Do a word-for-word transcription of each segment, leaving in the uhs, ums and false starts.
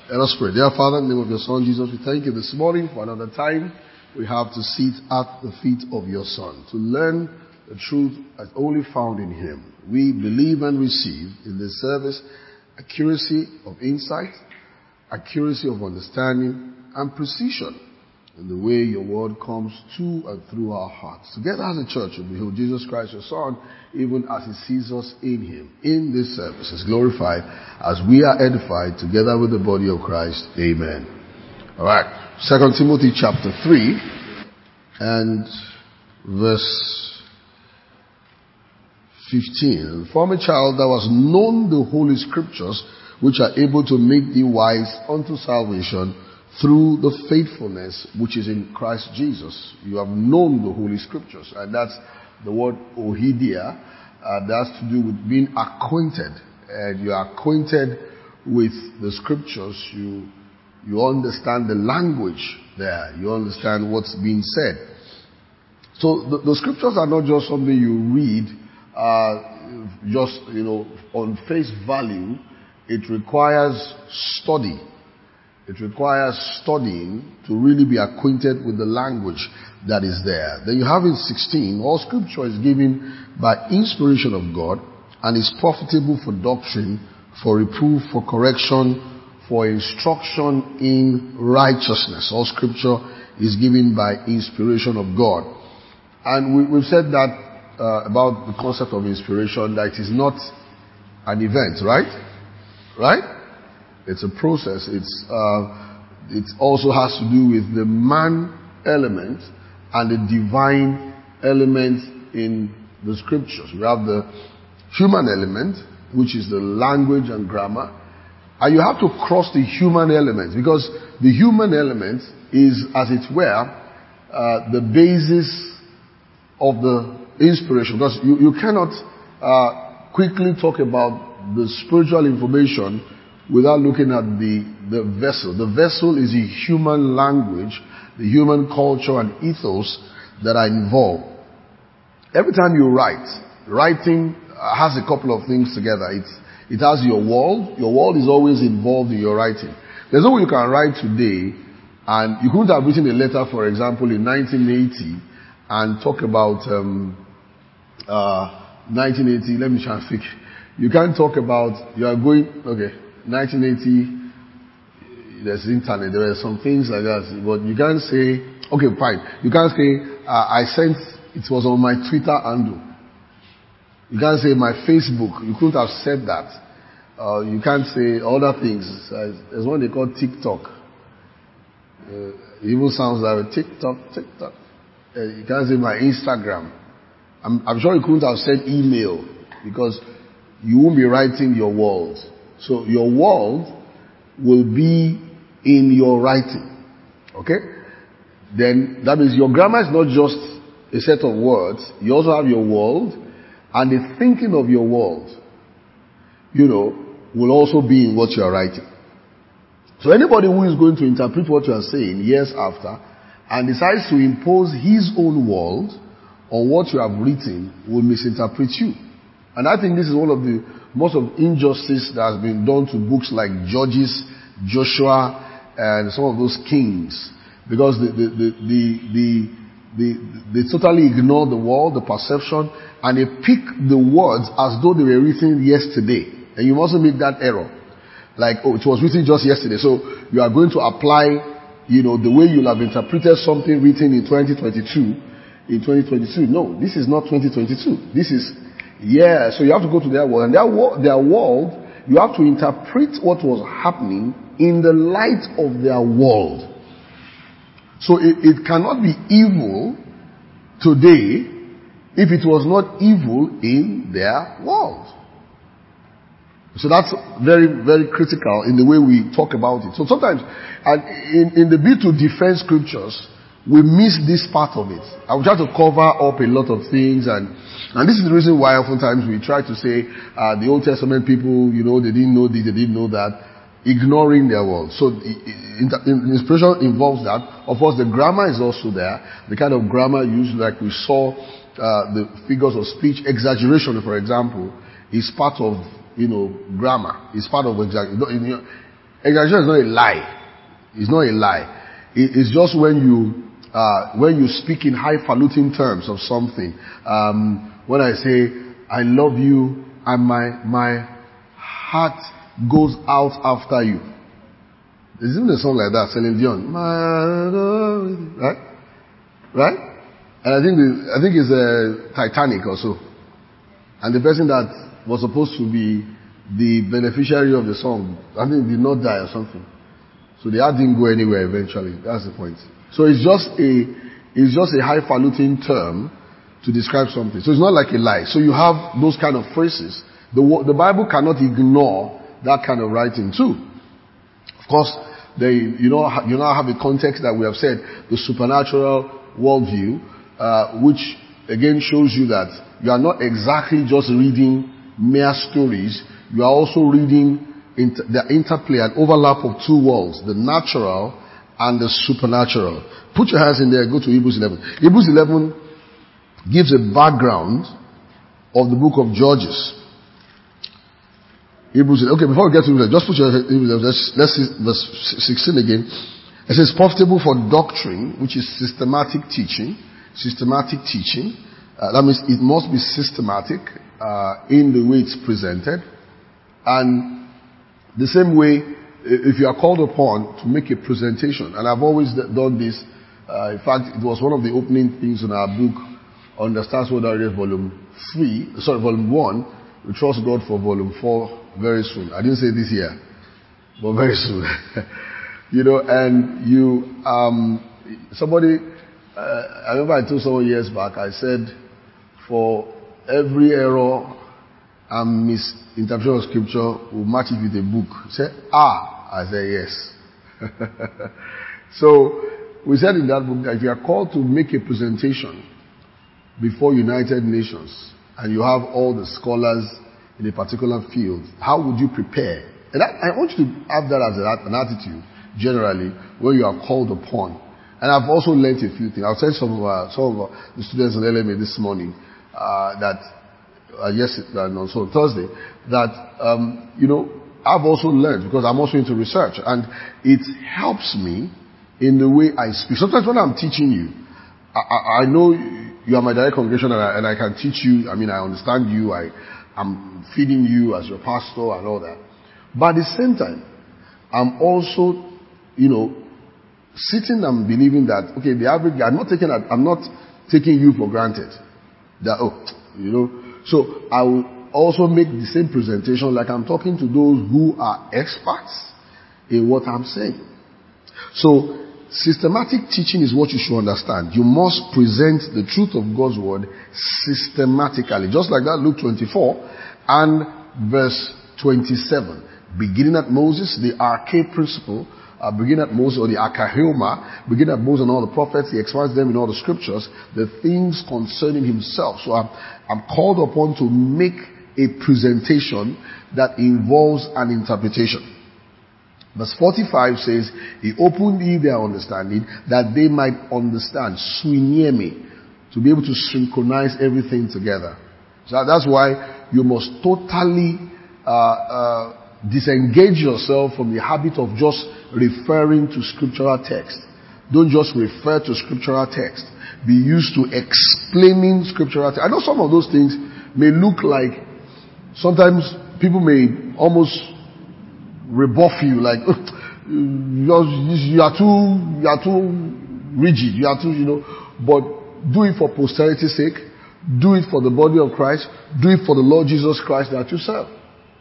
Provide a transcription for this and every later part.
Let us pray. Dear Father, in the name of your Son, Jesus, we thank you this morning for another time we have to sit at the feet of your Son, to learn the truth as only found in him. We believe and receive in this service accuracy of insight, accuracy of understanding, and precision in the way your word comes to and through our hearts. Together as a church, we behold Jesus Christ, your Son, even as he sees us in him. In this service is glorified as we are edified together with the body of Christ. Amen. Alright. Second Timothy chapter three and verse fifteen. From a child that was known the holy scriptures, which are able to make thee wise unto salvation through the faithfulness which is in Christ Jesus. You have known the holy scriptures, and that's the word ohidia. Uh, that's to do with being acquainted, and you are acquainted with the scriptures. You you understand the language there. You understand what's being said. So the, the scriptures are not just something you read, uh, just you know on face value. It requires study. It requires studying to really be acquainted with the language that is there. Then you have in sixteen, all scripture is given by inspiration of God and is profitable for doctrine, for reproof, for correction, for instruction in righteousness. All scripture is given by inspiration of God. And we, we've said that uh, about the concept of inspiration, that it is not an event, right? Right? It's a process. It's uh, it also has to do with the man element and the divine element in the scriptures. We have the human element, which is the language and grammar, and you have to cross the human element, because the human element is, as it were, uh, the basis of the inspiration. Because you, you cannot uh, quickly talk about the spiritual information without looking at the, the vessel. The vessel is the human language, the human culture and ethos that are involved. Every time you write, writing has a couple of things together. It's, it has your world. Your world is always involved in your writing. There's no way you can write today, and you couldn't have written a letter, for example, in nineteen eighty and talk about um, uh, nineteen eighty. Let me try and think. You can't talk about, you are going, okay, nineteen eighty, there's internet, there are some things like that, but you can't say, okay, fine, you can't say, uh, I sent, it was on my Twitter handle. You can't say my Facebook, you couldn't have said that. Uh, you can't say other things. Uh, there's one they call TikTok. Uh, it even sounds like a TikTok, TikTok. Uh, you can't say my Instagram. I'm, I'm sure you couldn't have said email, because you won't be writing your world. So your world will be in your writing. Okay? Then that means your grammar is not just a set of words. You also have your world, and the thinking of your world, you know, will also be in what you are writing. So anybody who is going to interpret what you are saying years after and decides to impose his own world on what you have written will misinterpret you. And I think this is one of the most of injustice that has been done to books like Judges, Joshua, and some of those kings, because the, the, the, the, the, the, they totally ignore the world, the perception, and they pick the words as though they were written yesterday. And you mustn't make that error. Like, oh, it was written just yesterday, so you are going to apply, you know, the way you'll have interpreted something written in twenty twenty-two, in twenty twenty-two. No, this is not twenty twenty-two. This is Yeah, so you have to go to their world. And their, wo- their world, you have to interpret what was happening in the light of their world. So it, it cannot be evil today if it was not evil in their world. So that's very, very critical in the way we talk about it. So sometimes, and in, in the bid to defend scriptures, we miss this part of it. I will try to cover up a lot of things, and and this is the reason why oftentimes we try to say uh, the Old Testament people, you know, they didn't know this, they didn't know that, ignoring their world. So in, in, inspiration involves that. Of course, the grammar is also there. The kind of grammar used, like we saw, uh, the figures of speech, exaggeration, for example, is part of, you know, grammar. It's part of exaggeration. Exaggeration is not a lie. It's not a lie. It, it's just when you, uh, when you speak in highfalutin terms of something. Um, when I say, I love you, and my, my heart goes out after you. There's even a song like that, Celine Dion. Right? Right? And I think, the, I think it's uh, Titanic or so. And the person that was supposed to be the beneficiary of the song, I think did not die or something. So the art didn't go anywhere eventually. That's the point. So it's just a, it's just a highfalutin term to describe something. So it's not like a lie. So you have those kind of phrases. The, the Bible cannot ignore that kind of writing too. Of course, they, you know, you now have a context that we have said, the supernatural worldview, uh, which again shows you that you are not exactly just reading mere stories. You are also reading inter- the interplay and overlap of two worlds, the natural and the supernatural. Put your hands in there, go to Hebrews eleven. Hebrews eleven gives a background of the book of Judges. Hebrews, okay, before we get to Hebrews, just put your Hebrews, let's, let's see verse sixteen again. It says, profitable for doctrine, which is systematic teaching. Systematic teaching. Uh, that means it must be systematic uh, in the way it's presented. And the same way, if you are called upon to make a presentation, and I've always done this, uh, in fact, it was one of the opening things in our book, Understands What That Is, volume three, sorry, volume one. We trust God for volume four very soon. I didn't say this year, but very soon. You know, and you, um, somebody, uh, I remember I told someone years back, I said, for every error and misinterpretation of scripture, we'll match it with a book. He said, ah, I said yes. So, we said in that book that if you are called to make a presentation before United Nations, and you have all the scholars in a particular field, how would you prepare? And that, I want you to have that as an attitude, generally, when you are called upon. And I've also learned a few things. I'll tell some of, our, some of our, the students in L M A this morning, uh, that, uh, yes, and also Thursday, that, um, you know, I've also learned, because I'm also into research, and it helps me in the way I speak. Sometimes when I'm teaching you, I, I, I know you are my direct congregation, and I, and I can teach you. I mean, I understand you. I, I'm feeding you as your pastor and all that. But at the same time, I'm also, you know, sitting and believing that, okay, the average guy, I'm not taking, I'm not taking you for granted. That, oh, you know, so I will also make the same presentation like I'm talking to those who are experts in what I'm saying. So, systematic teaching is what you should understand. You must present the truth of God's word systematically. Just like that, Luke twenty-four and verse twenty-seven. Beginning at Moses, the arche principle, uh, beginning at Moses, or the archaeoma, beginning at Moses and all the prophets, he expands them in all the scriptures, the things concerning himself. So I'm, I'm called upon to make a presentation that involves an interpretation. Verse forty-five says, he opened ye their understanding that they might understand, swiniemi, to be able to synchronize everything together. So that's why you must totally uh, uh, disengage yourself from the habit of just referring to scriptural text. Don't just refer to scriptural text. Be used to explaining scriptural text. I know some of those things may look like, sometimes people may almost rebuff you, like, you're, you are too, you are too rigid, you are too, you know, but do it for posterity's sake, do it for the body of Christ, do it for the Lord Jesus Christ that you serve.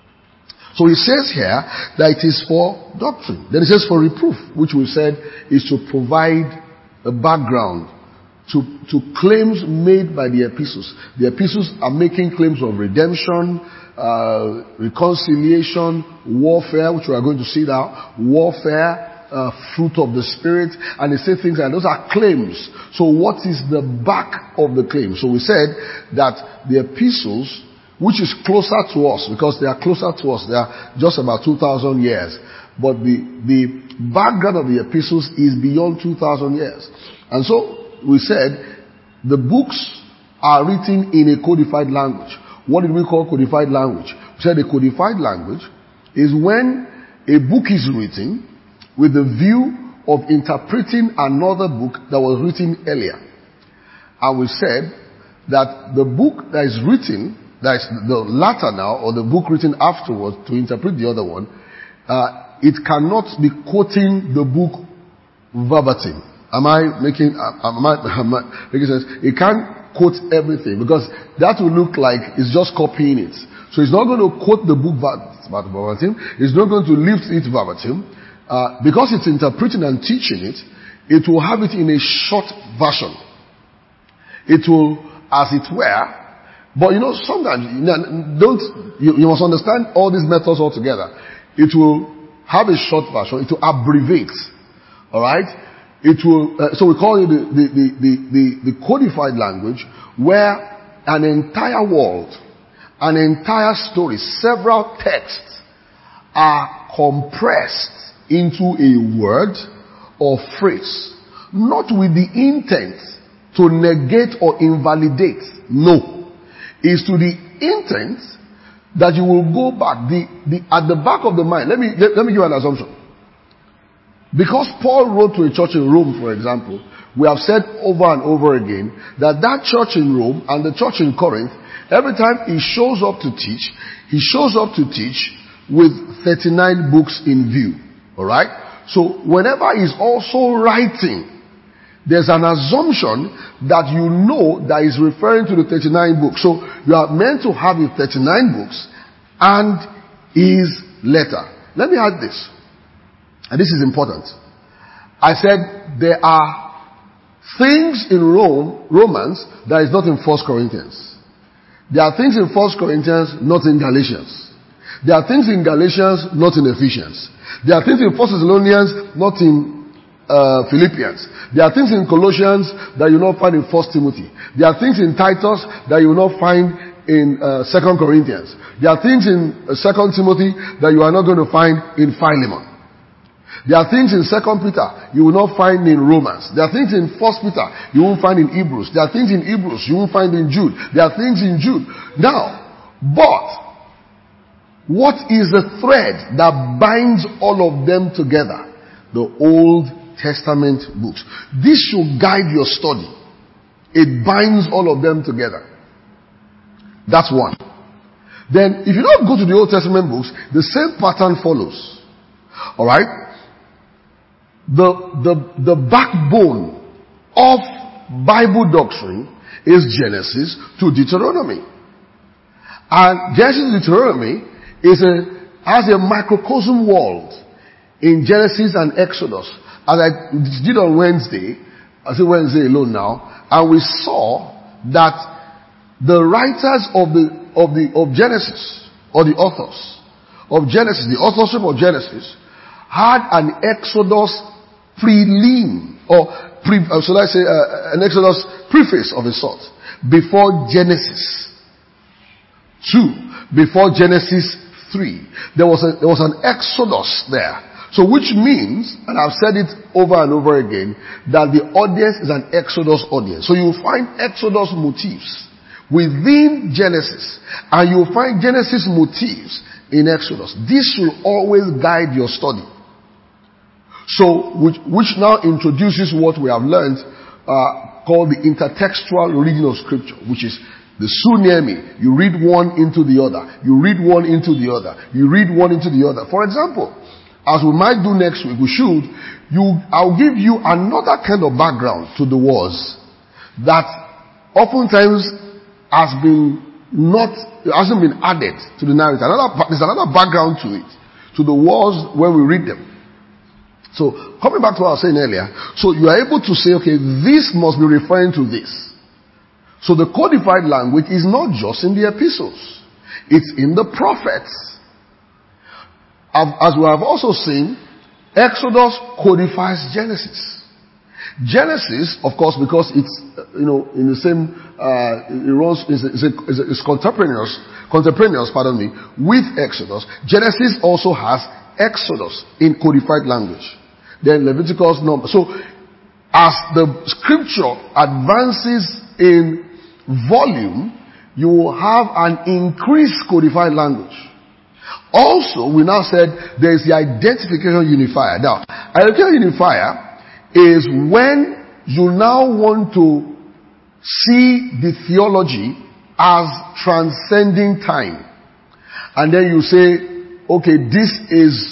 So he says here that it is for doctrine. Then it says for reproof, which we said is to provide a background to, to claims made by the epistles. The epistles are making claims of redemption, uh, reconciliation, warfare, which we are going to see now, warfare, uh, fruit of the Spirit, and they say things like those are claims. So what is the back of the claim? So we said that the epistles, which is closer to us, because they are closer to us, they are just about two thousand years, but the, the background of the epistles is beyond two thousand years. And so, we said the books are written in a codified language. What did we call codified language? We said a codified language is when a book is written with the view of interpreting another book that was written earlier. And we said that the book that is written, that is the latter now, or the book written afterwards to interpret the other one, uh, it cannot be quoting the book verbatim. Am I making, am I, am I making sense? It can't quote everything because that will look like it's just copying it. So it's not going to quote the book verbatim. It's not going to lift it verbatim. Uh, because it's interpreting and teaching it, it will have it in a short version. It will, as it were, but you know, sometimes, you know, don't, you, you must understand all these methods all together. It will have a short version. It will abbreviate. Alright? It will, uh, so we call it the, the, the, the, the codified language, where an entire world, an entire story, several texts are compressed into a word or phrase, not with the intent to negate or invalidate. No. It's to the intent that you will go back. The, the, at the back of the mind, let me, let, let me give you an assumption. Because Paul wrote to a church in Rome, for example, we have said over and over again that that church in Rome and the church in Corinth, every time he shows up to teach, he shows up to teach with thirty-nine books in view. Alright? So whenever he's also writing, there's an assumption that you know that he's referring to the thirty-nine books. So you are meant to have his thirty-nine books and his letter. Let me add this. And this is important. I said there are things in Rome, Romans, that is not in First Corinthians. There are things in First Corinthians, not in Galatians. There are things in Galatians, not in Ephesians. There are things in First Thessalonians, not in uh, Philippians. There are things in Colossians that you will not find in First Timothy. There are things in Titus that you will not find in uh, Second Corinthians. There are things in uh, Second Timothy that you are not going to find in Philemon. There are things in Second Peter you will not find in Romans. There are things in First Peter you won't find in Hebrews. There are things in Hebrews you won't find in Jude. There are things in Jude. Now, but what is the thread that binds all of them together? The Old Testament books. This should guide your study. It binds all of them together. That's one. Then, if you don't go to the Old Testament books, the same pattern follows. Alright? The, the, the backbone of Bible doctrine is Genesis to Deuteronomy. And Genesis to Deuteronomy is a, has a microcosm world in Genesis and Exodus. As I did on Wednesday, I say Wednesday alone now, and we saw that the writers of the, of the, of Genesis, or the authors of Genesis, the authorship of Genesis, had an Exodus prelim, or pre, uh, should I say, uh, an Exodus preface of a sort, before Genesis two, before Genesis three. There was a, there was an Exodus there. So which means, and I've said it over and over again, that the audience is an Exodus audience. So you'll find Exodus motifs within Genesis, and you'll find Genesis motifs in Exodus. This should always guide your study. So, which, which now introduces what we have learned, uh, called the intertextual reading of Scripture, which is the Sunemi. You read one into the other. You read one into the other. You read one into the other. For example, as we might do next week, we should, you, I'll give you another kind of background to the wars that oftentimes has been not, hasn't been added to the narrative. Another, there's another background to it, to the wars when we read them. So, coming back to what I was saying earlier, so you are able to say, okay, this must be referring to this. So the codified language is not just in the epistles. It's in the prophets. As we have also seen, Exodus codifies Genesis. Genesis, of course, because it's, you know, in the same, uh, it runs, it's, it's, it's contemporaneous, contemporaneous, pardon me, with Exodus. Genesis also has Exodus in codified language. Then Leviticus, Numbers. So, as the scripture advances in volume, you will have an increased codified language. Also, we now said there is the identification unifier. Now, identification unifier is when you now want to see the theology as transcending time. And then you say, okay, this is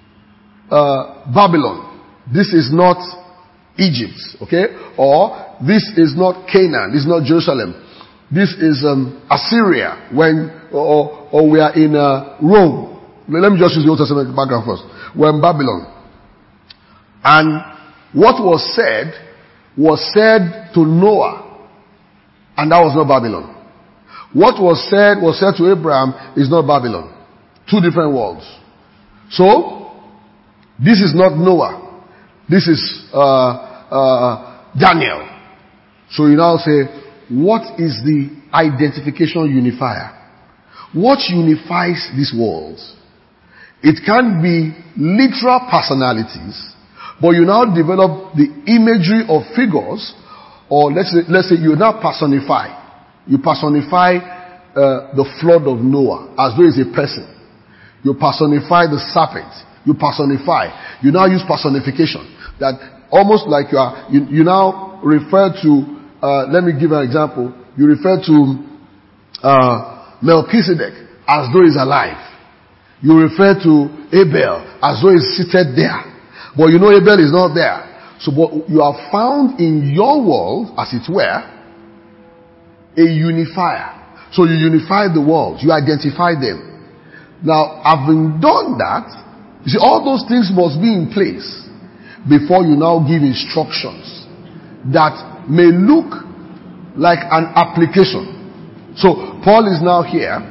uh, Babylon. This is not Egypt. Okay? Or this is not Canaan. This is not Jerusalem. This is um, Assyria. When, or, or we are in uh, Rome. Let me just use the Old Testament background first. We're in Babylon. And what was said was said to Noah. And that was not Babylon. What was said was said to Abraham is not Babylon. Two different worlds. So, this is not Noah. This is uh, uh, Daniel. So you now say, what is the identification unifier? What unifies these worlds? It can be literal personalities, but you now develop the imagery of figures, or let's say, let's say you now personify. You personify uh, the flood of Noah as though it's a person. You personify the serpent. You personify. You now use personification. That almost like you are, you, you now refer to, uh, let me give an example. You refer to uh, Melchizedek as though he's alive. You refer to Abel as though he's seated there. But you know Abel is not there. So but you are found in your world, as it were, a unifier. So you unify the world. You identify them. Now, having done that, you see, all those things must be in place before you now give instructions that may look like an application. So, Paul is now here.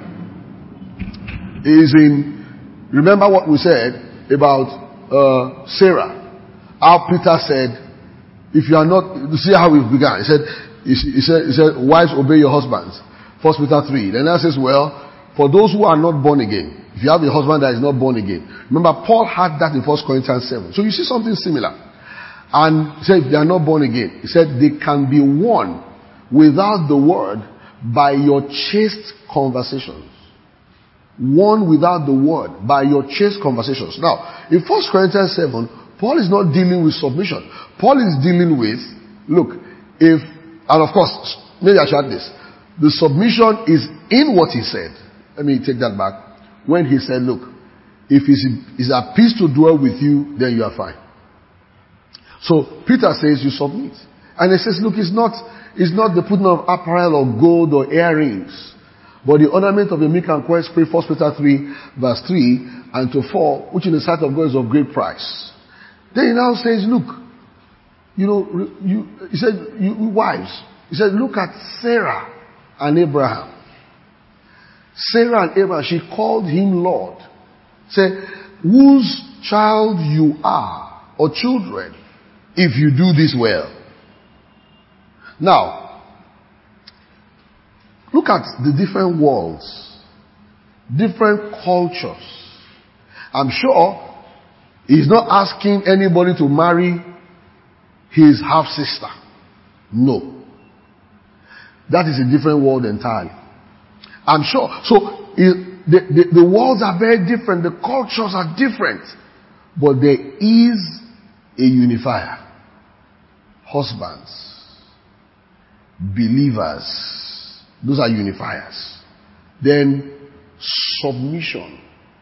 He is in, remember what we said about uh, Sarah. How Peter said, if you are not, see how we began. He said, He said, he said, wives, obey your husbands. First Peter three. Then that says, well, for those who are not born again, if you have a husband that is not born again. Remember, Paul had that in First Corinthians seven. So you see something similar. And he said, if they are not born again, he said, they can be won without the word by your chaste conversations. Won without the word by your chaste conversations. Now, in First Corinthians seven, Paul is not dealing with submission. Paul is dealing with, look, if and of course, maybe I should add this. The submission is in what he said. Let me take that back. When he said, look, if it's at peace to dwell with you, then you are fine. So Peter says you submit. And he says, look, it's not, it's not the putting of apparel or gold or earrings, but the ornament of a meek and quiet spirit, First Peter three, verse three and to four, which in the sight of God is of great price. Then he now says, look, You know, you, he said, you wives, he said, look at Sarah and Abraham. Sarah and Abraham, she called him Lord. Say, whose child you are, or children, if you do this well. Now, look at the different worlds, different cultures. I'm sure he's not asking anybody to marry his half-sister. No. That is a different world entirely. I'm sure. So, it, the, the, the worlds are very different. The cultures are different. But there is a unifier. Husbands. Believers. Those are unifiers. Then, submission.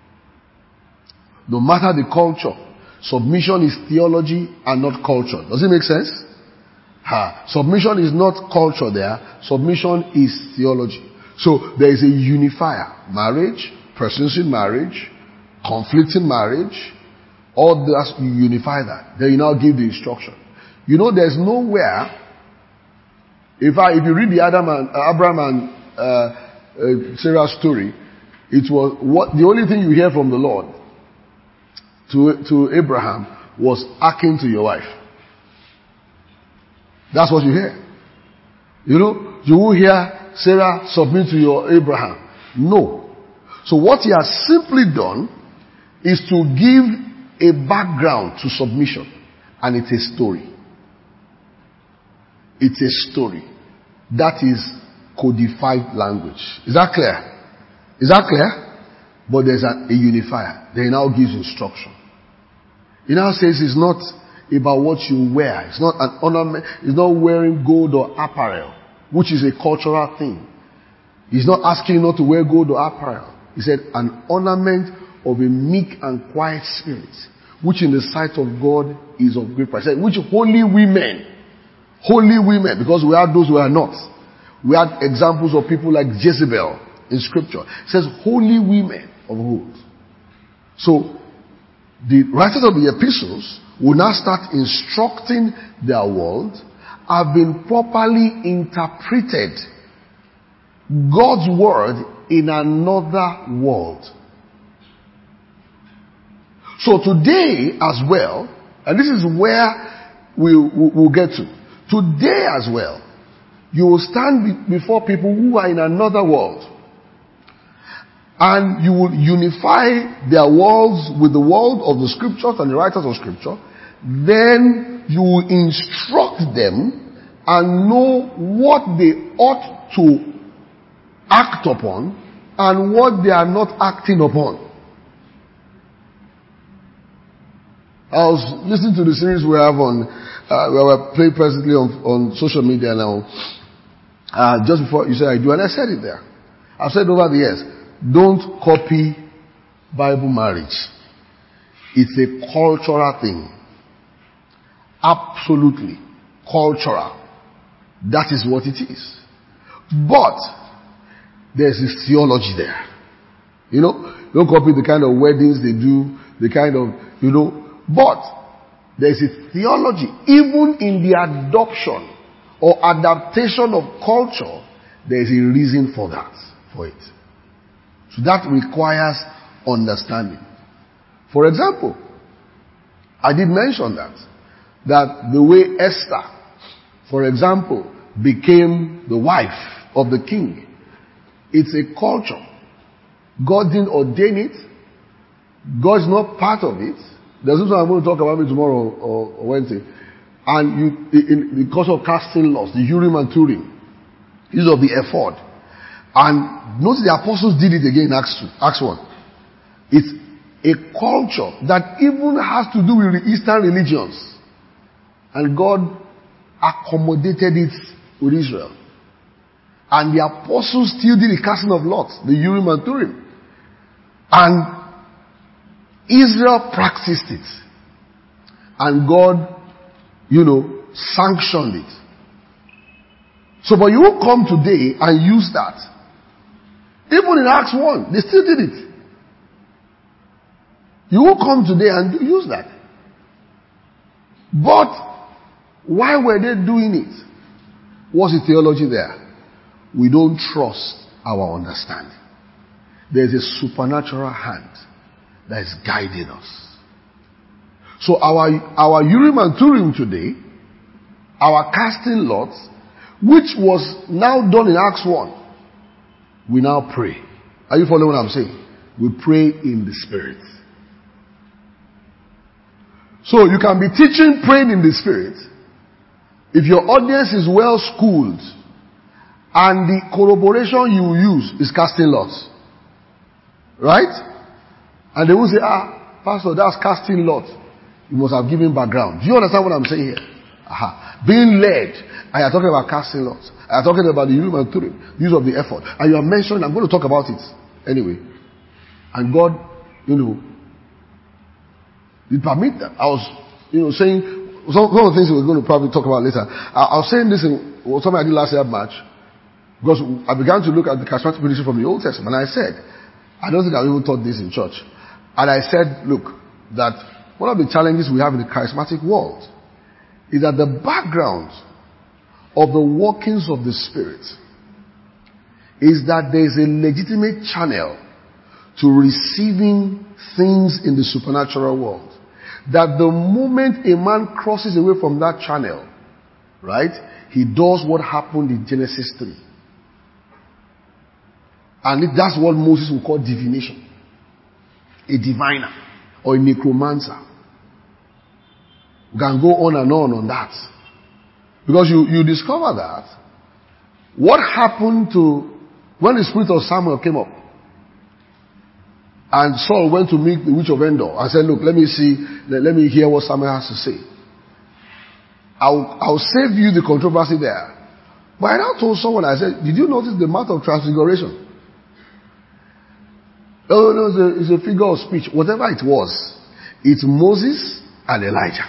No matter the culture, submission is theology and not culture. Does it make sense? Ha. Submission is not culture there. Submission is theology. So there is a unifier. Marriage, persons in marriage, conflict in marriage, all that, you unify that. Then you now give the instruction. You know, there's nowhere, if I, if you read the Adam and, uh, Abraham and uh, uh, Sarah's story, it was what the only thing you hear from the Lord to, to Abraham was hearken to your wife. That's what you hear. You know, you will hear Sarah submit to your Abraham. No. So what he has simply done is to give a background to submission. And it's a story. It's a story. That is codified language. Is that clear? Is that clear? But there's a, a unifier. Then he now gives instruction. He now says it's not about what you wear. It's not an ornament. It's not wearing gold or apparel, which is a cultural thing. He's not asking you not to wear gold or apparel. He said an ornament of a meek and quiet spirit, which in the sight of God is of great price. He said, which holy women, holy women, because we had those who are not. We had examples of people like Jezebel in scripture. It says holy women of old. So the writers of the epistles will now start instructing their world, have been properly interpreted God's word in another world. So today as well, and this is where we'll, we'll get to. Today as well, you will stand before people who are in another world. And you will unify their worlds with the world of the scriptures and the writers of scripture. Then you will instruct them and know what they ought to act upon and what they are not acting upon. I was listening to the series we have on, uh, where we're playing presently on, on social media now. Uh, just before you said I do, and I said it there. I've said over the years, don't copy Bible marriage. It's a cultural thing. Absolutely cultural. That is what it is. But there's this theology there. You know, don't copy the kind of weddings they do, the kind of, you know, but there's a theology. Even in the adoption or adaptation of culture, there's a reason for that, for it. So that requires understanding. For example, I did mention that, that the way Esther, for example, became the wife of the king, it's a culture. God didn't ordain it. God's not part of it. There's something I'm going to talk about it tomorrow or, or Wednesday. And you, in, because of casting laws, the Urim and Turim, use of the ephod. And notice the apostles did it again in Acts two, Acts one. It's a culture that even has to do with the Eastern religions. And God accommodated it with Israel. And the apostles still did the casting of lots, the Urim and Turim. And Israel practiced it. And God, you know, sanctioned it. So, but you will come today and use that. Even in Acts one, they still did it. You will come today and use that. But why were they doing it? What's the theology there? We don't trust our understanding. There's a supernatural hand that is guiding us. So our, our Urim and Turim today, our casting lots, which was now done in Acts one, we now pray. Are you following what I'm saying? We pray in the Spirit. So you can be teaching praying in the Spirit if your audience is well schooled and the corroboration you use is casting lots. Right? And they will say, ah, Pastor, that's casting lots. You must have given background. Do you understand what I'm saying here? Aha. Being led. And you're talking about casting lots. And you're talking about the Urim and Turim, use of the ephod. And you are mentioning, I'm going to talk about it anyway. And God, you know, He permit that. I was, you know, saying, some, some of the things we're going to probably talk about later. I, I was saying this in well, something I did last year at March. Because I began to look at the charismatic ministry from the Old Testament. And I said, I don't think I've even taught this in church. And I said, look, that one of the challenges we have in the charismatic world is that the background of the workings of the Spirit is that there is a legitimate channel to receiving things in the supernatural world. That the moment a man crosses away from that channel, right, he does what happened in Genesis three. And that's what Moses would call divination. A diviner or a necromancer. We can go on and on on that. Because you, you discover that what happened to when the spirit of Samuel came up. And Saul went to meet the witch of Endor and said, look, let me see, let, let me hear what Samuel has to say. I'll, I'll save you the controversy there. But I now told someone, I said, did you notice the Mount of Transfiguration? Oh, no, it's a, it's a figure of speech. Whatever it was, it's Moses and Elijah.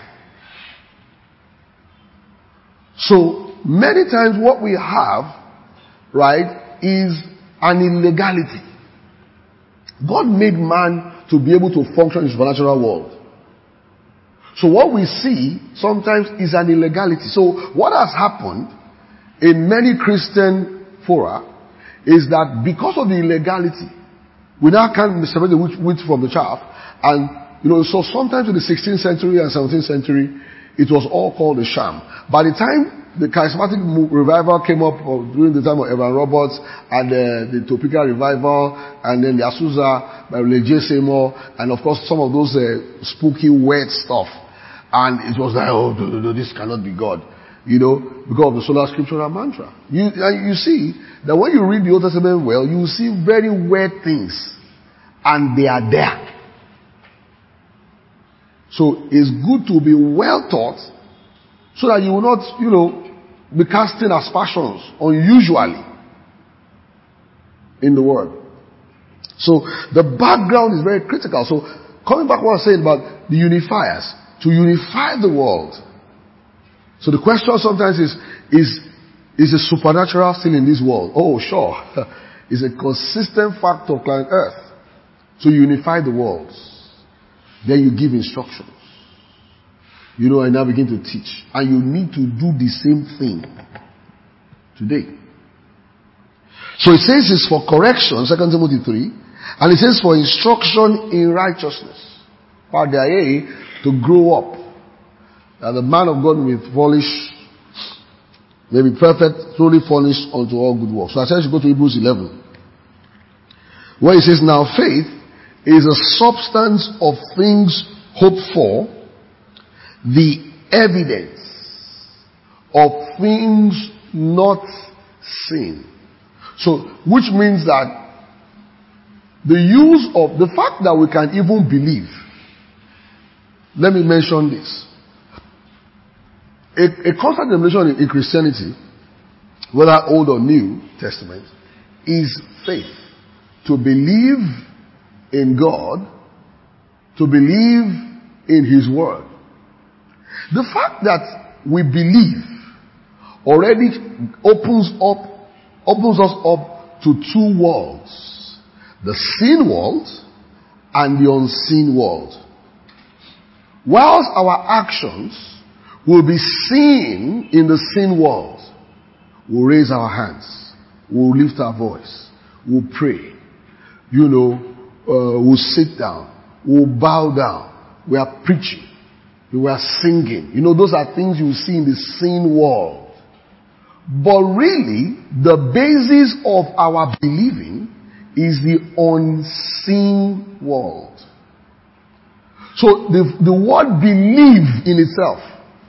So, many times what we have, right, is an illegality. God made man to be able to function in the supernatural world. So what we see sometimes is an illegality. So what has happened in many Christian fora is that because of the illegality, we now can't separate the wheat from the chaff. And, you know, so sometimes in the sixteenth century and seventeenth century, it was all called a sham. By the time the charismatic revival came up during the time of Evan Roberts and uh, the Topeka revival and then the Azusa by J. Seymour and of course some of those uh, spooky weird stuff. And it was like, oh, no, no, no, this cannot be God. You know, because of the sola scriptura mantra. You, and you see that when you read the Old Testament well, you see very weird things. And they are there. So it's good to be well taught so that you will not, you know, be casting aspersions unusually in the world. So the background is very critical. So coming back to what I was saying about the unifiers, to unify the world. So the question sometimes is, is, is a supernatural still in this world? Oh, sure. It's a consistent fact of planet Earth. So you unify the world. Then you give instructions. You know, and now begin to teach. And you need to do the same thing today. So it says it's for correction, Second Timothy three. And it says for instruction in righteousness. To grow up. That the man of God may be polished, may be perfect, truly furnished unto all good works. So I said you go to Hebrews eleven. Where it says, now faith is a substance of things hoped for, the evidence of things not seen. So, which means that the use of, the fact that we can even believe, let me mention this. A, a constant denomination in Christianity, whether Old or New Testament, is faith. To believe in God, to believe in His Word. The fact that we believe already opens up, opens us up to two worlds. The seen world and the unseen world. Whilst our actions will be seen in the seen world, we'll raise our hands, we'll lift our voice, we'll pray, you know, uh, we'll sit down, we'll bow down, we are preaching, we are singing. You know, those are things you see in the seen world. But really, the basis of our believing is the unseen world. So the, the word believe in itself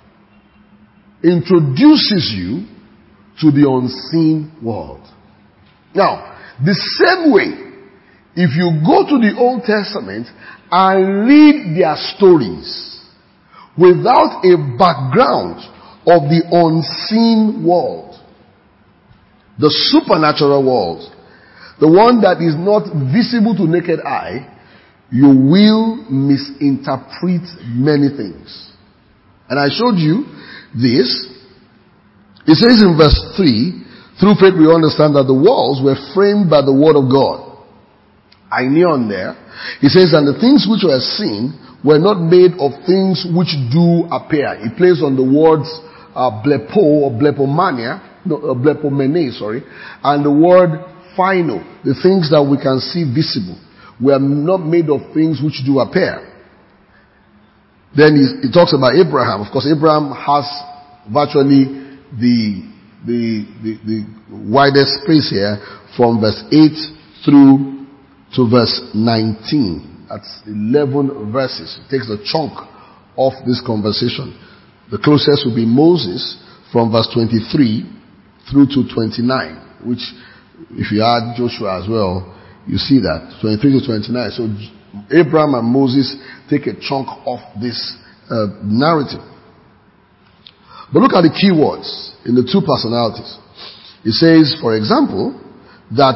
introduces you to the unseen world. Now, the same way, if you go to the Old Testament and read their stories without a background of the unseen world, the supernatural world, the one that is not visible to naked eye, you will misinterpret many things. And I showed you this. It says in verse three, through faith we understand that the worlds were framed by the word of God. I knew on there. It says, and the things which were seen were not made of things which do appear. It plays on the words uh, blepo or blepomania, no, uh, blepomene, sorry, and the word final, the things that we can see visible, were not made of things which do appear. Then he, he talks about Abraham. Of course, Abraham has virtually the, the, the, the widest space here from verse eight through to verse nineteen. That's eleven verses. It takes a chunk of this conversation. The closest will be Moses from verse twenty-three through to twenty-nine, which if you add Joshua as well, You see that. twenty-three to twenty-nine. So Abraham and Moses take a chunk off this uh, narrative. But look at the key words in the two personalities. It says, for example, that,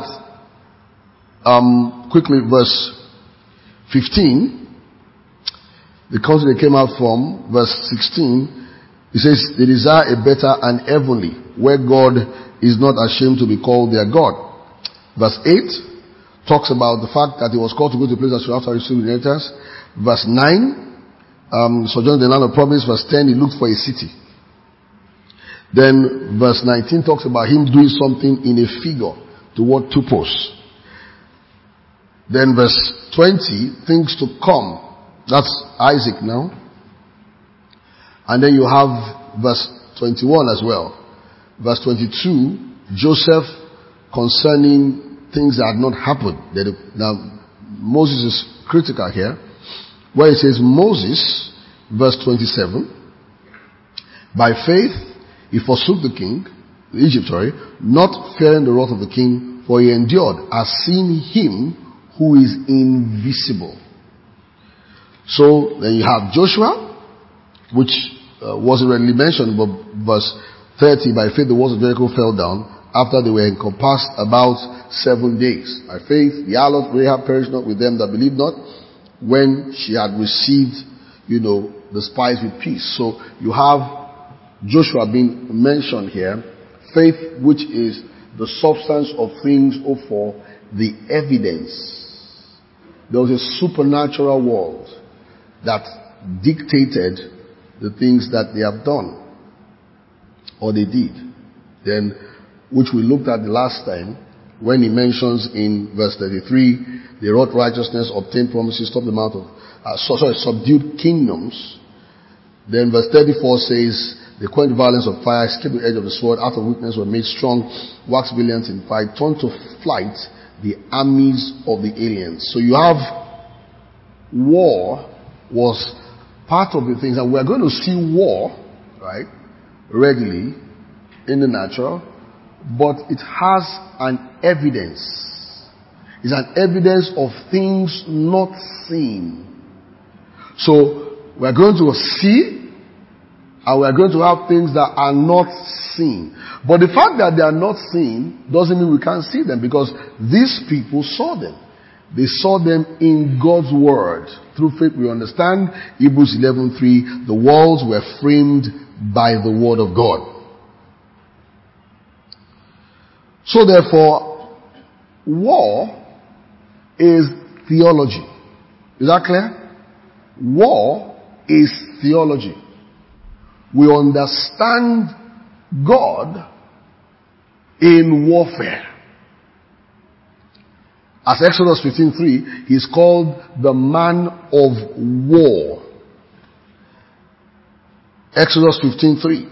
um, quickly, verse fifteen, the country they came out from, verse sixteen, it says, they desire a better and heavenly, where God is not ashamed to be called their God. Verse eight talks about the fact that he was called to go to a place that should after receive inheritance. Verse nine, um, sojourn in the land of promise. Verse ten, he looked for a city. Then verse nineteen talks about him doing something in a figure toward two posts. Then verse twenty, things to come. That's Isaac now. And then you have verse twenty-one as well. Verse twenty-two, Joseph concerning things that had not happened. Now, Moses is critical here, where it says, Moses, verse twenty-seven, by faith he forsook the king, Egypt, sorry, not fearing the wrath of the king, for he endured, as seeing him who is invisible. So then you have Joshua, which uh, wasn't readily mentioned, but verse thirty, by faith the walls of Jericho fell down after they were encompassed about seven days. By faith the harlot Rahab perished not with them that believed not, when she had received, you know, the spies with peace. So you have Joshua being mentioned here, faith which is the substance of things hoped for, the evidence. There was a supernatural world that dictated the things that they have done, or they did. Then, which we looked at the last time, when he mentions in verse thirty-three, they wrought righteousness, obtained promises, stopped the mouth of, uh, so, sorry, subdued kingdoms. Then verse thirty-four says, they quenched violence of fire, escaped the edge of the sword, out of weakness were made strong, waxed valiant in fight, turned to flight the armies of the aliens. So you have war was part of the things, and we're going to see war, right, readily in the natural, but it has an evidence. It's an evidence of things not seen. So we're going to see, and we are going to have things that are not seen. But the fact that they are not seen doesn't mean we can't see them, because these people saw them. They saw them in God's word. Through faith we understand Hebrews eleven three, the worlds were framed by the word of God. So therefore, war is theology. Is that clear? War is theology. We understand God in warfare. As Exodus fifteen three, he's called the man of war. Exodus fifteen three.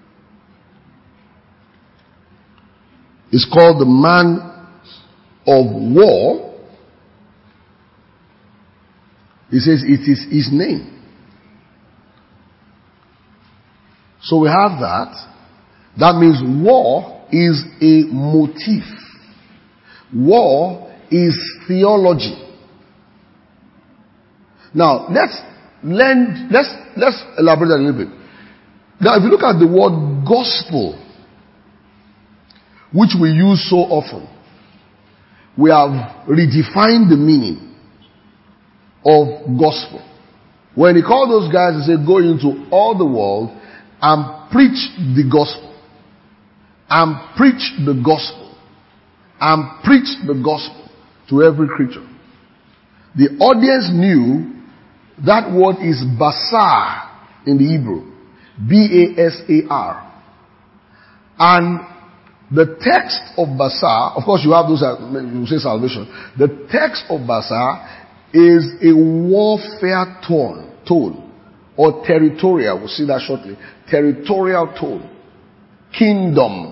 He's called the man of war. He says it is his name. So we have that. That means war is a motif. War is theology. Now, let's learn, let's, let's elaborate a little bit. Now, if you look at the word gospel, which we use so often, we have redefined the meaning of gospel. When he called those guys and said, go into all the world and preach the gospel. And preach the gospel. And preach the gospel to every creature. The audience knew that word is basar in the Hebrew. B A S A R. And the text of basar, of course you have those that you say salvation. The text of basar is a warfare tone, tone. Or territorial, we'll see that shortly. Territorial tone. Kingdom.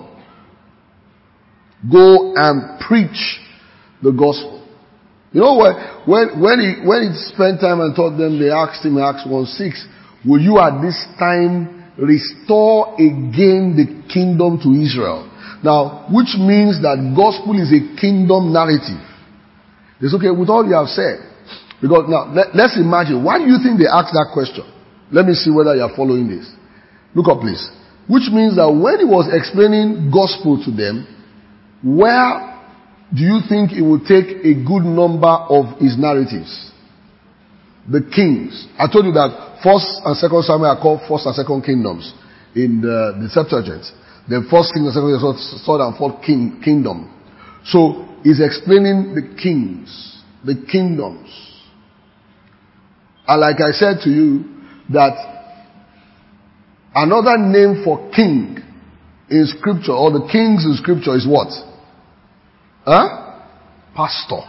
Go and preach the gospel. You know what? When, when he, when he spent time and taught them, they asked him in Acts one six, will you at this time restore again the kingdom to Israel? Now, which means that gospel is a kingdom narrative. It's okay with all you have said. Because now, let, let's imagine, why do you think they asked that question? Let me see whether you are following this. Look up, please. Which means that when he was explaining gospel to them, where do you think he would take a good number of his narratives? The kings. I told you that first and second Samuel are called first and second kingdoms in the, the Septuagint. The first king and second king, third and fourth king, kingdom. So he's explaining the kings, the kingdoms. And like I said to you, that another name for king in scripture, or the kings in scripture, is what? Huh? Pastor.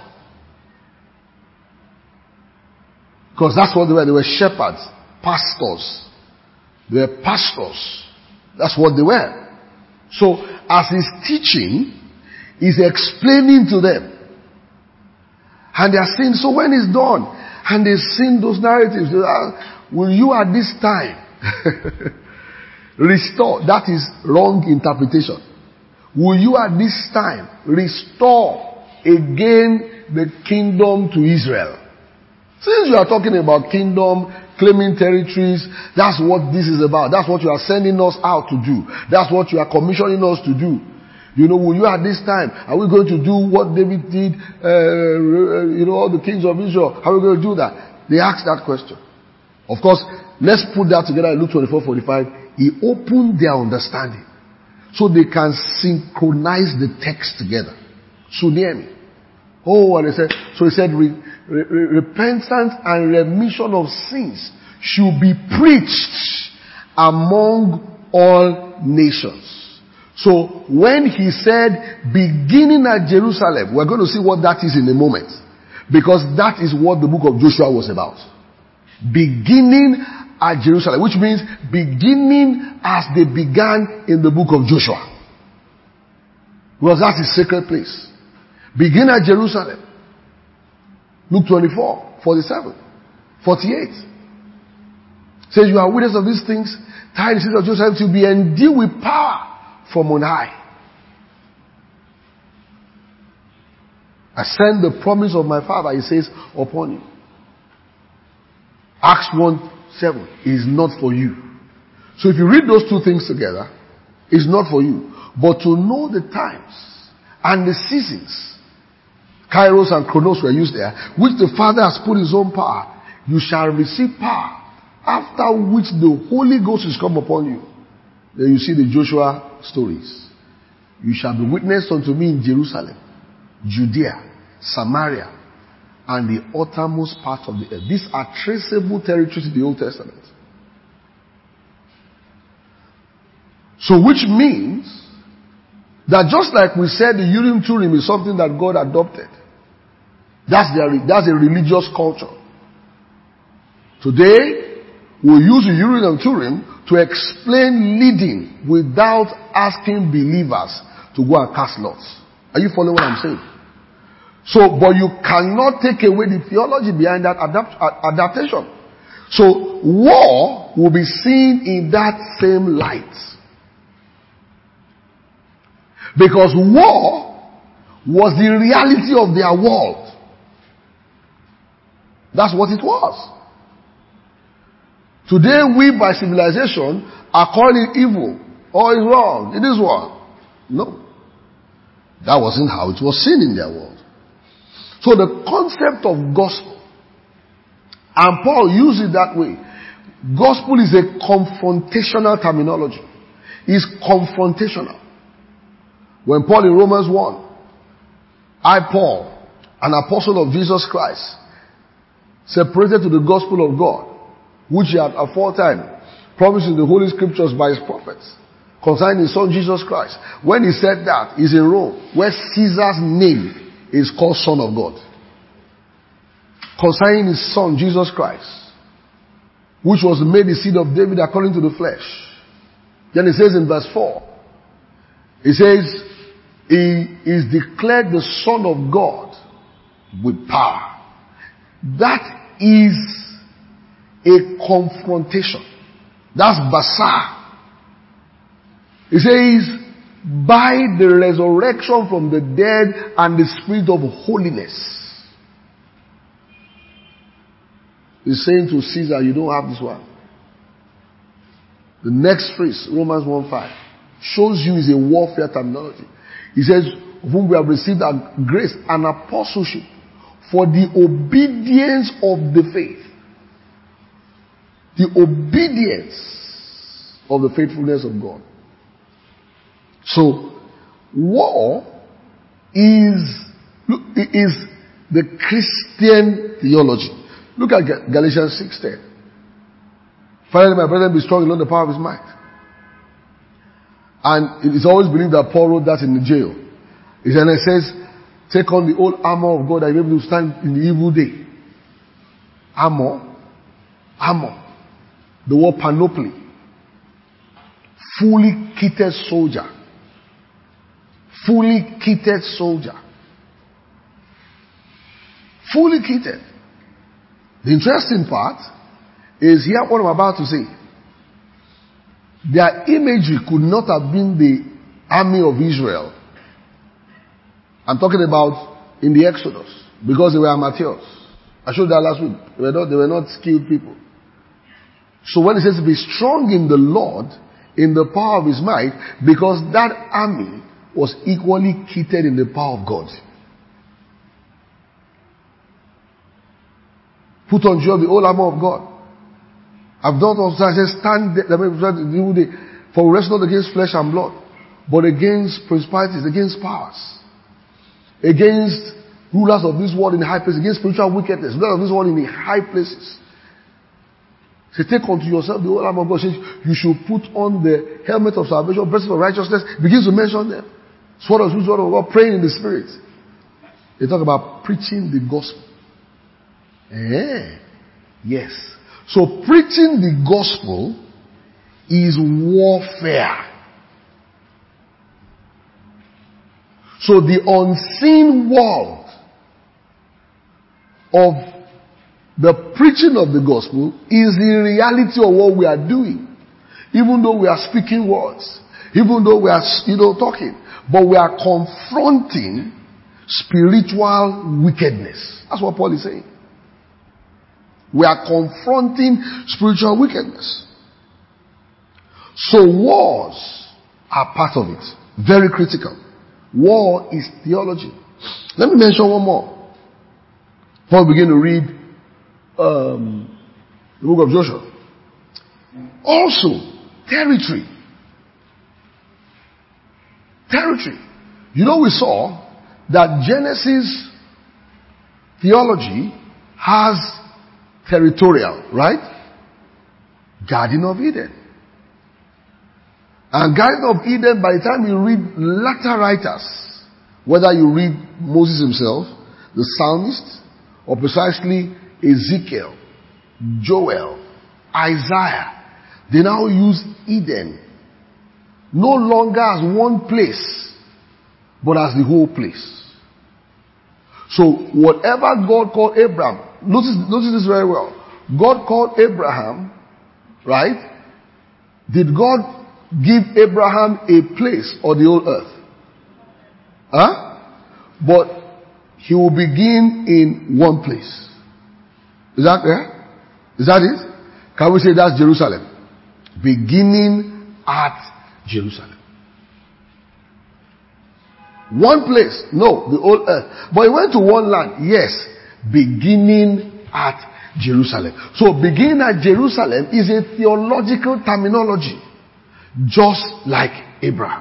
Because that's what they were. They were shepherds, pastors. They were pastors. That's what they were. So, as he's teaching, he's explaining to them. And they are saying, so when it's done, and they've seen those narratives, are, will you at this time restore? That is wrong interpretation. Will you at this time restore again the kingdom to Israel? Since you are talking about kingdom, claiming territories, that's what this is about. That's what you are sending us out to do. That's what you are commissioning us to do. You know, will you at this time, are we going to do what David did, uh, you know, all the kings of Israel? How are we going to do that? They asked that question. Of course, let's put that together in Luke twenty-four forty-five. He opened their understanding so they can synchronize the text together. So near me. Oh, and he said, so he said, re, re, re, repentance and remission of sins should be preached among all nations. So when he said, beginning at Jerusalem, we're going to see what that is in a moment. Because that is what the book of Joshua was about. Beginning at Jerusalem, which means beginning as they began in the book of Joshua. Because that's his sacred place. Begin at Jerusalem. Luke twenty-four, forty-seven, forty-eight. Says, you are witness of these things. Tie the city of Jerusalem to be endued with power from on high. I send the promise of my Father, he says, upon you. Acts one seven is not for you. So if you read those two things together, it's not for you. But to know the times and the seasons, Kairos and Chronos were used there, which the Father has put his own power, you shall receive power, after which the Holy Ghost is come upon you. Then you see the Joshua stories. You shall be witness unto me in Jerusalem, Judea, Samaria, and the uttermost part of the earth. These are traceable territories in the Old Testament. So which means that just like we said the Urim Turim is something that God adopted. That's, their, that's a religious culture. Today, we'll use the Urim and Turim to explain leading without asking believers to go and cast lots. Are you following what I'm saying? So, but you cannot take away the theology behind that adapt, adaptation. So, war will be seen in that same light. Because war was the reality of their world. That's what it was. Today we by civilization are calling it evil. Oh, it's wrong. It is wrong. No. That wasn't how it was seen in their world. So the concept of gospel, and Paul used it that way. Gospel is a confrontational terminology. It's confrontational. When Paul in Romans one, I, Paul, an apostle of Jesus Christ, separated to the gospel of God, which he had aforetime promised in the Holy Scriptures by his prophets, concerning his son Jesus Christ. When he said that, he's in Rome, where Caesar's name is called Son of God. Concerning his son Jesus Christ, which was made the seed of David according to the flesh. Then he says in verse four, he says, he is declared the Son of God with power. That is a confrontation. That's Basar. He says, by the resurrection from the dead and the spirit of holiness. is saying to Caesar, you don't have this one. The next phrase, Romans one five, shows you is a warfare terminology. He says, whom we have received a grace and apostleship for the obedience of the faith. The obedience of the faithfulness of God. So, war is, is the Christian theology. Look at Galatians six ten. Finally, my brethren, be strong in the power of his might. And it is always believed that Paul wrote that in the jail. And it says, take on the old armor of God that you will be able to stand in the evil day. Armor. Armor. The word panoply. Fully kitted soldier. Fully kitted soldier. Fully kitted. The interesting part is here what I'm about to say. Their imagery could not have been the army of Israel. I'm talking about in the Exodus, because they were amateurs. I showed that last week. They were not, they were not skilled people. So when it says be strong in the Lord, in the power of his might, because that army was equally kitted in the power of God. Put on you the whole armor of God. I've done also, I said, stand there, for we wrestle not against flesh and blood, but against principalities, against powers, against rulers of this world in the high places, against spiritual wickedness, rulers of this world in the high places. So take unto yourself the whole armor of God. Says you should put on the helmet of salvation, breastplate of righteousness. Begins to mention them. Sword of truth, sword of God, praying in the spirit. They talk about preaching the gospel. Eh? Yes. So preaching the gospel is warfare. So the unseen world of the preaching of the gospel is the reality of what we are doing. Even though we are speaking words, even though we are, you know, talking, but we are confronting spiritual wickedness. That's what Paul is saying. We are confronting spiritual wickedness. So wars are part of it. Very critical. War is theology. Let me mention one more. Before we begin to read um, the book of Joshua. Also, territory. Territory. You know, we saw that Genesis theology has territorial, right? Garden of Eden. And Garden of Eden, by the time you read latter writers, whether you read Moses himself, the psalmist, or precisely Ezekiel, Joel, Isaiah, they now use Eden no longer as one place, but as the whole place. So whatever God called Abraham, notice, notice this very well. God called Abraham, right? Did God give Abraham a place or the whole earth? Huh? But he will begin in one place. Is that there? Is that it? Can we say that's Jerusalem? Beginning at Jerusalem. One place. No, the whole earth. But he went to one land. Yes. Beginning at Jerusalem. So beginning at Jerusalem is a theological terminology. Just like Abraham.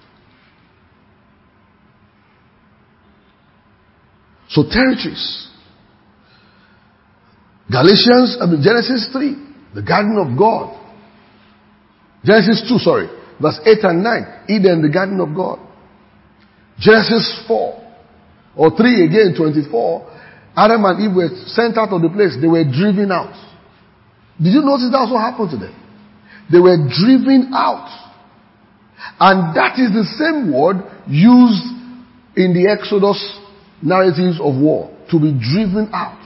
So territories. Galatians, I mean Genesis three. The garden of God. Genesis two, sorry. Verse eight and nine. Eden, the garden of God. Genesis four. Or three again, twenty-four. Adam and Eve were sent out of the place. They were driven out. Did you notice that also happened to them? They were driven out. And that is the same word used in the Exodus narratives of war. To be driven out.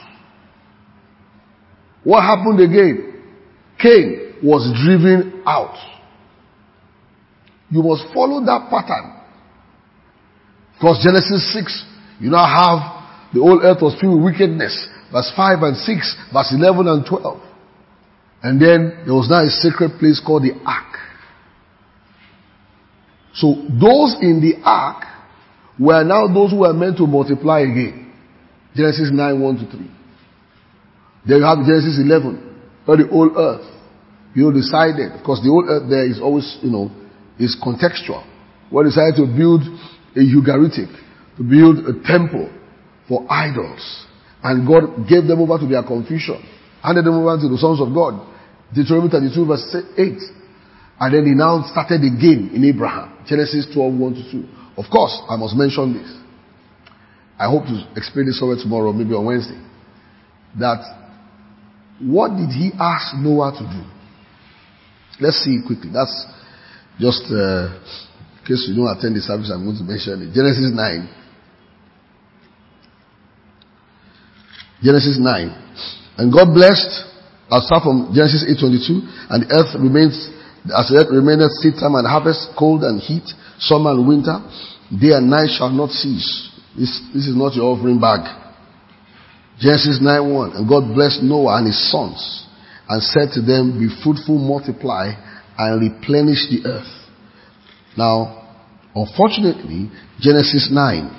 What happened again? Cain was driven out. You must follow that pattern. Because Genesis six, you now have the whole earth was filled with wickedness. verse five and six, verse eleven and twelve. And then there was now a sacred place called the ark. So those in the ark were now those who were meant to multiply again. Genesis nine, one to three. Then you have Genesis eleven, where the whole earth, you know, decided, because the whole earth there is always, you know, is contextual. We decided to build a Ugaritic, to build a temple for idols. And God gave them over to their confusion, handed them over to the sons of God. Deuteronomy thirty-two verse eight. And then he now started again in Abraham. Genesis twelve, one to two. Of course, I must mention this. I hope to explain this over tomorrow, maybe on Wednesday. That, what did he ask Noah to do? Let's see it quickly. That's just, uh, in case you don't attend the service, I'm going to mention it. Genesis nine. Genesis nine. And God blessed, I'll start from Genesis eight twenty-two. And the earth remains, as the earth remaineth seed time and harvest, cold and heat, summer and winter, day and night shall not cease. This, this is not your offering bag. Genesis nine one. And God blessed Noah and his sons, and said to them, be fruitful, multiply, and replenish the earth. Now, unfortunately, Genesis nine.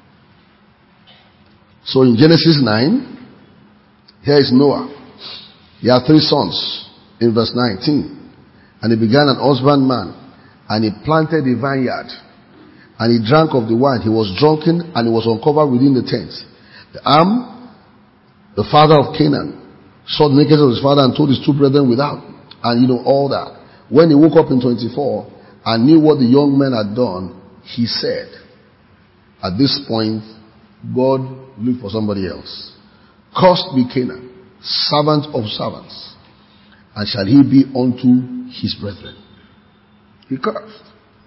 So in Genesis nine, here is Noah. He had three sons in verse nineteen. And he began an husbandman, and he planted a vineyard, and he drank of the wine. He was drunken, and he was uncovered within the tent. The Ham, the father of Canaan, saw the nakedness of his father and told his two brethren without. And you know all that. When he woke up in twenty-four and knew what the young men had done, he said, at this point, God looked for somebody else. Cursed be Canaan, servant of servants, and shall he be unto his brethren. He cursed.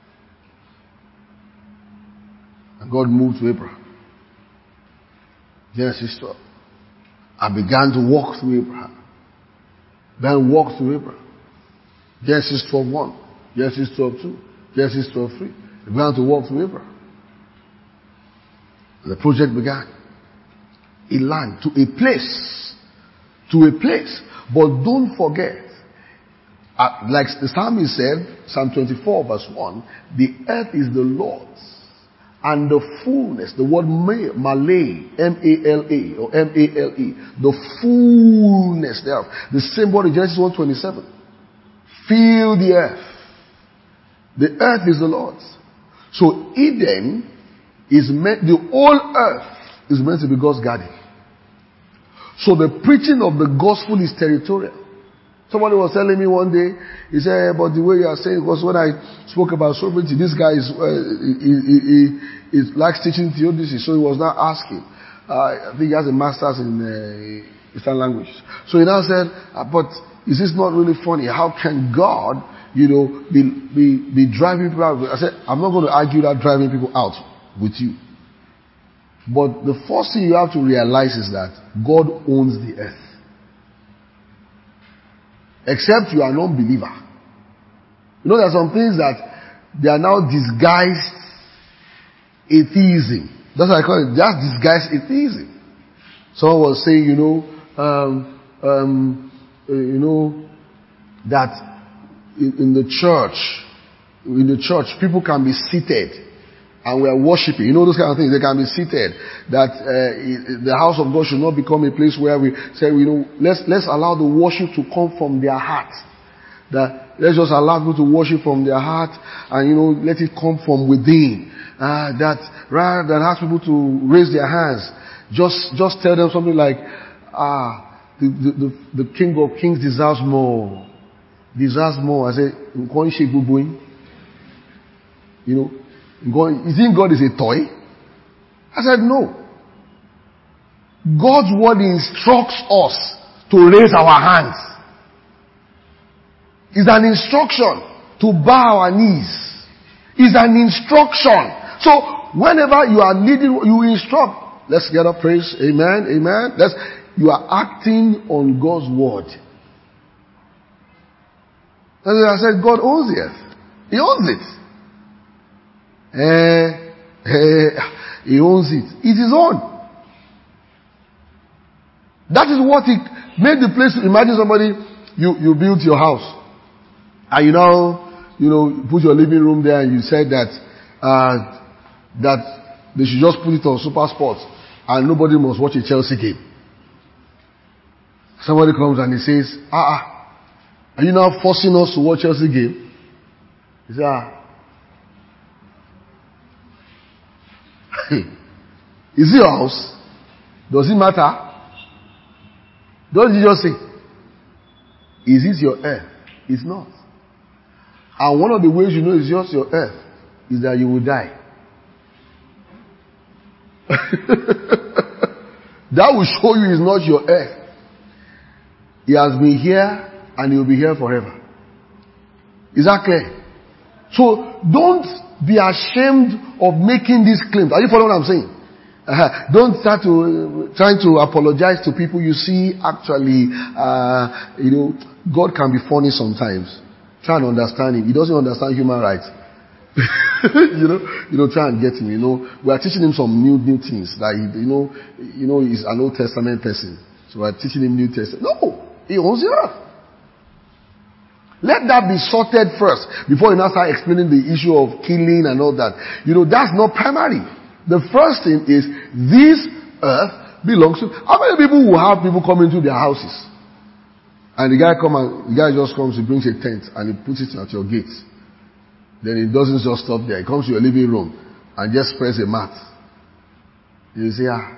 And God moved to Abraham. Genesis twelve. And began to walk through Abraham. Then walked through Abraham. Genesis twelve one. Genesis twelve two. Genesis twelve three. He began to walk through Abraham. And the project began. He land to a place. To a place. But don't forget, uh, like the psalmist said, Psalm twenty-four verse one, the earth is the Lord's, and the fullness, the word Malay, M A L A or M A L E, the fullness thereof. The same word in Genesis one twenty-seven. Fill the earth. The earth is the Lord's. So Eden is meant, the whole earth is meant to be God's garden. So the preaching of the gospel is territorial. Somebody was telling me one day, he said, but the way you are saying, because when I spoke about sovereignty, this guy is, uh, he, he, he, he likes teaching theology, so he was now asking. Uh, I think he has a master's in uh, Eastern languages. So he now said, uh, but is this not really funny? How can God, you know, be, be, be driving people out? I said, I'm not going to argue that driving people out with you. But the first thing you have to realize is that God owns the earth. Except you are an unbeliever. You know, there are some things that they are now disguised atheism. That's what I call it. Just disguised atheism. Someone was saying, you know, um, um, uh, you know, that in, in the church, in the church, people can be seated. And we are worshiping. You know those kind of things. They can be seated. That uh, the house of God should not become a place where we say, you know, let's let's allow the worship to come from their heart. That let's just allow people to worship from their heart, and you know, let it come from within. Uh, that rather than ask people to raise their hands, just just tell them something like, ah, the the, the, the King of Kings deserves more. Deserves more. I say, you know. God, you think God is a toy? I said, no. God's word instructs us to raise our hands. It's an instruction to bow our knees. It's an instruction. So, whenever you are leading, you instruct. Let's get up, praise. Amen, amen. Let's, you are acting on God's word. And I said, God owns the earth. He owns it. Eh, eh, he owns it. It is his own. That is what He made the place. Imagine somebody, you, you built your house. And you now, you know, put your living room there and you said that, uh, that they should just put it on Super Sports and nobody must watch a Chelsea game. Somebody comes and he says, ah, ah, are you now forcing us to watch Chelsea game? He says, ah. Is it your house? Does it matter? Don't you just say, is it your earth? It's not. And one of the ways you know it's just your earth is that you will die. That will show you it's not your earth. He has been here and he will be here forever. Is that clear? So don't be ashamed of making these claims. Are you following what I'm saying? Uh, don't start to uh, trying to apologize to people. You see, actually, uh, you know, God can be funny sometimes. Try and understand him. He doesn't understand human rights. you know, you know, try and get him. You know, we are teaching him some new new things. That he, you know, you know, he's an Old Testament person, so we are teaching him New Testament. No, he owns the earth. Let that be sorted first before you now start explaining the issue of killing and all that. You know, that's not primary. The first thing is this earth belongs to. How many people will have people come into their houses, and the guy come and the guy just comes, he brings a tent and he puts it at your gate. Then he doesn't just stop there. He comes to your living room and just spreads a mat. You say, ah,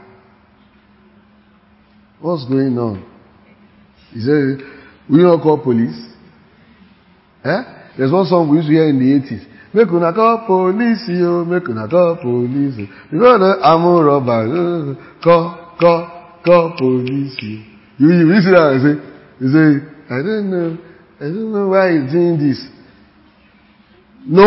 what's going on? He said, will you not call police? Eh? There's one song we used to hear in the eighties. Make una call police, yo. Make una call police. Because the ammo robber, call, call, call police. You, you, you see that and say, you say, I don't know, I don't know why he's doing this. No?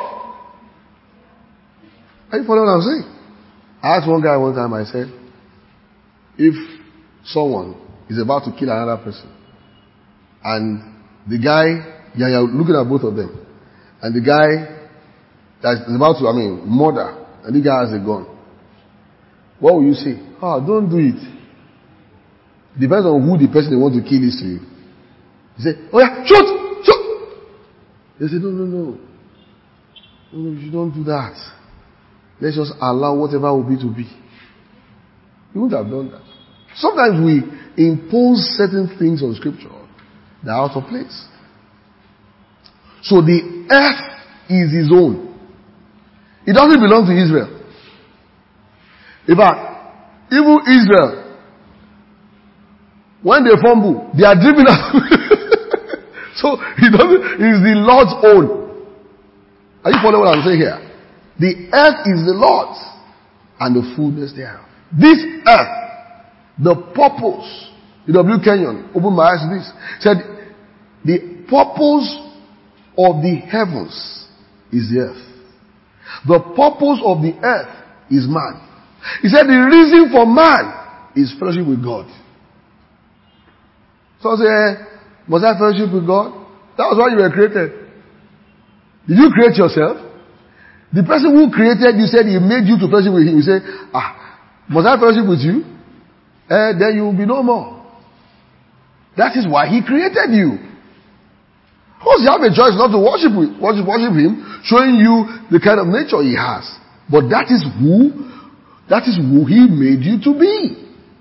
Are you following what I'm saying? I asked one guy one time, I said, if someone is about to kill another person, and the guy, yeah, you're looking at both of them, and the guy that's about to, I mean, murder, and the guy has a gun, what will you say? Ah, oh, don't do it. Depends on who the person they want to kill is to you. You say, oh yeah, shoot! Shoot! They say, no, no, no. No, you don't do that. Let's just allow whatever will be to be. You wouldn't have done that. Sometimes we impose certain things on Scripture that are out of place. So the earth is his own. It doesn't belong to Israel. In fact, even Israel, when they fumble, they are driven out. So it doesn't, it is the Lord's own. Are you following what I'm saying here? The earth is the Lord's and the fullness thereof. This earth, the purpose, the W. Kenyon opened my eyes to this, said the purpose of the heavens is the earth. The purpose of the earth is man. He said the reason for man is fellowship with God. So I say, must I fellowship with God? That was why you were created. Did you create yourself? The person who created you said he made you to fellowship with him. You say, ah, must I fellowship with you? Eh, then you will be no more. That is why he created you. Of course, you have a choice not to worship, worship, worship him, showing you the kind of nature he has. But that is who, that is who he made you to be.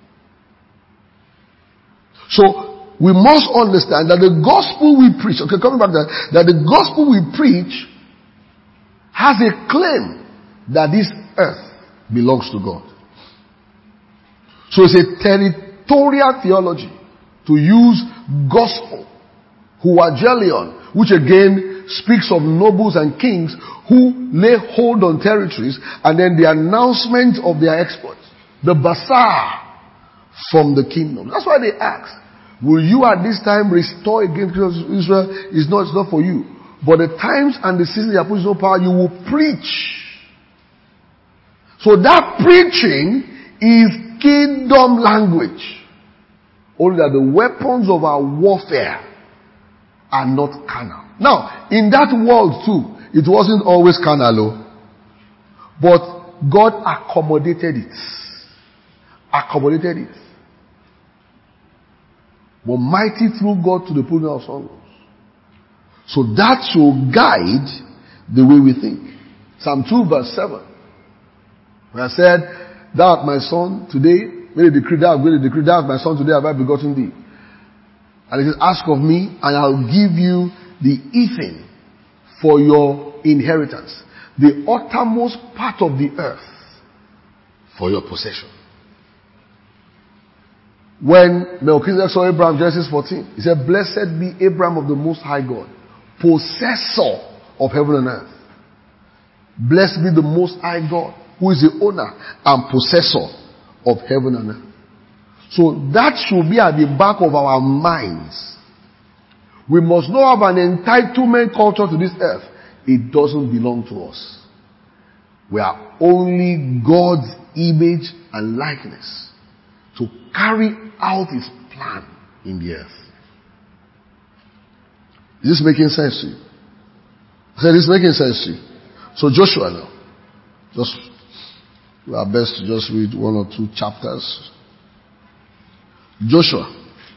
So, we must understand that the gospel we preach, okay, coming back to that, that the gospel we preach has a claim that this earth belongs to God. So it's a territorial theology to use gospel, huagelion, which again speaks of nobles and kings who lay hold on territories, and then the announcement of their exploits, the bazaar from the kingdom. That's why they ask, will you at this time restore against Israel? It's not, it's not for you. But the times and the seasons you are put in no power, you will preach. So that preaching is kingdom language. Only that the weapons of our warfare are not carnal. Now, in that world too, it wasn't always carnal, but God accommodated it. Accommodated it. but mighty through God to the pulling of strongholds. So that should guide the way we think. Psalm two verse seven. When I said, thou art my son, today, may the decree, thou art going to decree, thou art my son, today have I begotten thee. And it says, ask of me, and I'll give you the Ethan for your inheritance. The uttermost part of the earth for your possession. When Melchizedek saw Abraham, Genesis fourteen, he said, blessed be Abraham of the Most High God, possessor of heaven and earth. Blessed be the Most High God, who is the owner and possessor of heaven and earth. So that should be at the back of our minds. We must not have an entitlement culture to this earth. It doesn't belong to us. We are only God's image and likeness to carry out His plan in the earth. Is this making sense to you? I said, is this making sense to you? So Joshua now. Just, we are best to just read one or two chapters. Joshua.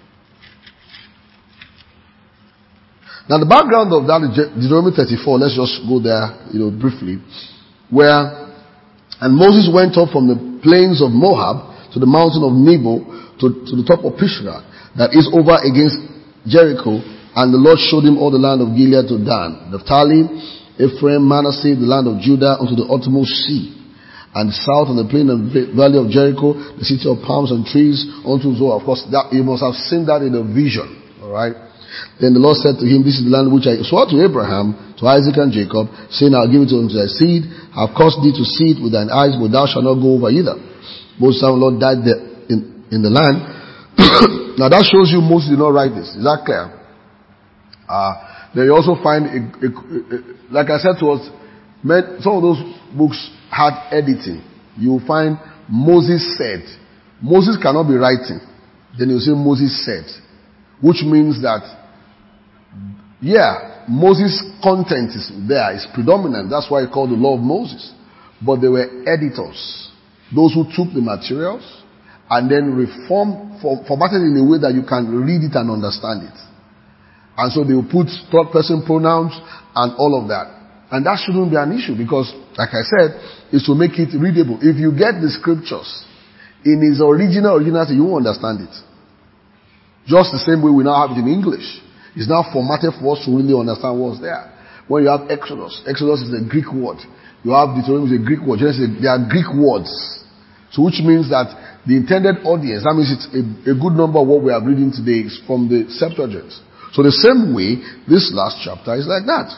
Now the background of that is Deuteronomy thirty-four. Let's just go there, you know, briefly. Where, and Moses went up from the plains of Moab to the mountain of Nebo to, to the top of Pisgah that is over against Jericho, and the Lord showed him all the land of Gilead to Dan, Naphtali, Ephraim, Manasseh, the land of Judah unto the uttermost sea, and south on the plain of the valley of Jericho, the city of palms and trees unto Zoar. Of course, that you must have seen that in a vision. All right. Then the Lord said to him, this is the land which I swore to Abraham, to Isaac and Jacob, saying, I'll give it unto thy seed. I have caused thee to see it with thine eyes, but thou shalt not go over either. Moses and the Lord died there in, in the land. Now that shows you Moses did not write this. Is that clear? Uh, then you also find, a, a, a, like I said to us, some of those books had editing. You will find Moses said. Moses cannot be writing. Then you say Moses said. Which means that yeah, Moses' content is there, is predominant. That's why it's called the law of Moses. But there were editors. Those who took the materials and then reformed, formatted in a way that you can read it and understand it. And so they will put third person pronouns and all of that. And that shouldn't be an issue because, like I said, is to make it readable. If you get the scriptures in its original originality, you won't understand it. Just the same way we now have it in English. It's now formatted for us to really understand what's there. When you have Exodus, Exodus is a Greek word. You have Deuteronomy is a Greek word. Genesis, they are Greek words. So which means that the intended audience, that means it's a, a good number of what we are reading today is from the Septuagint. So the same way, this last chapter is like that.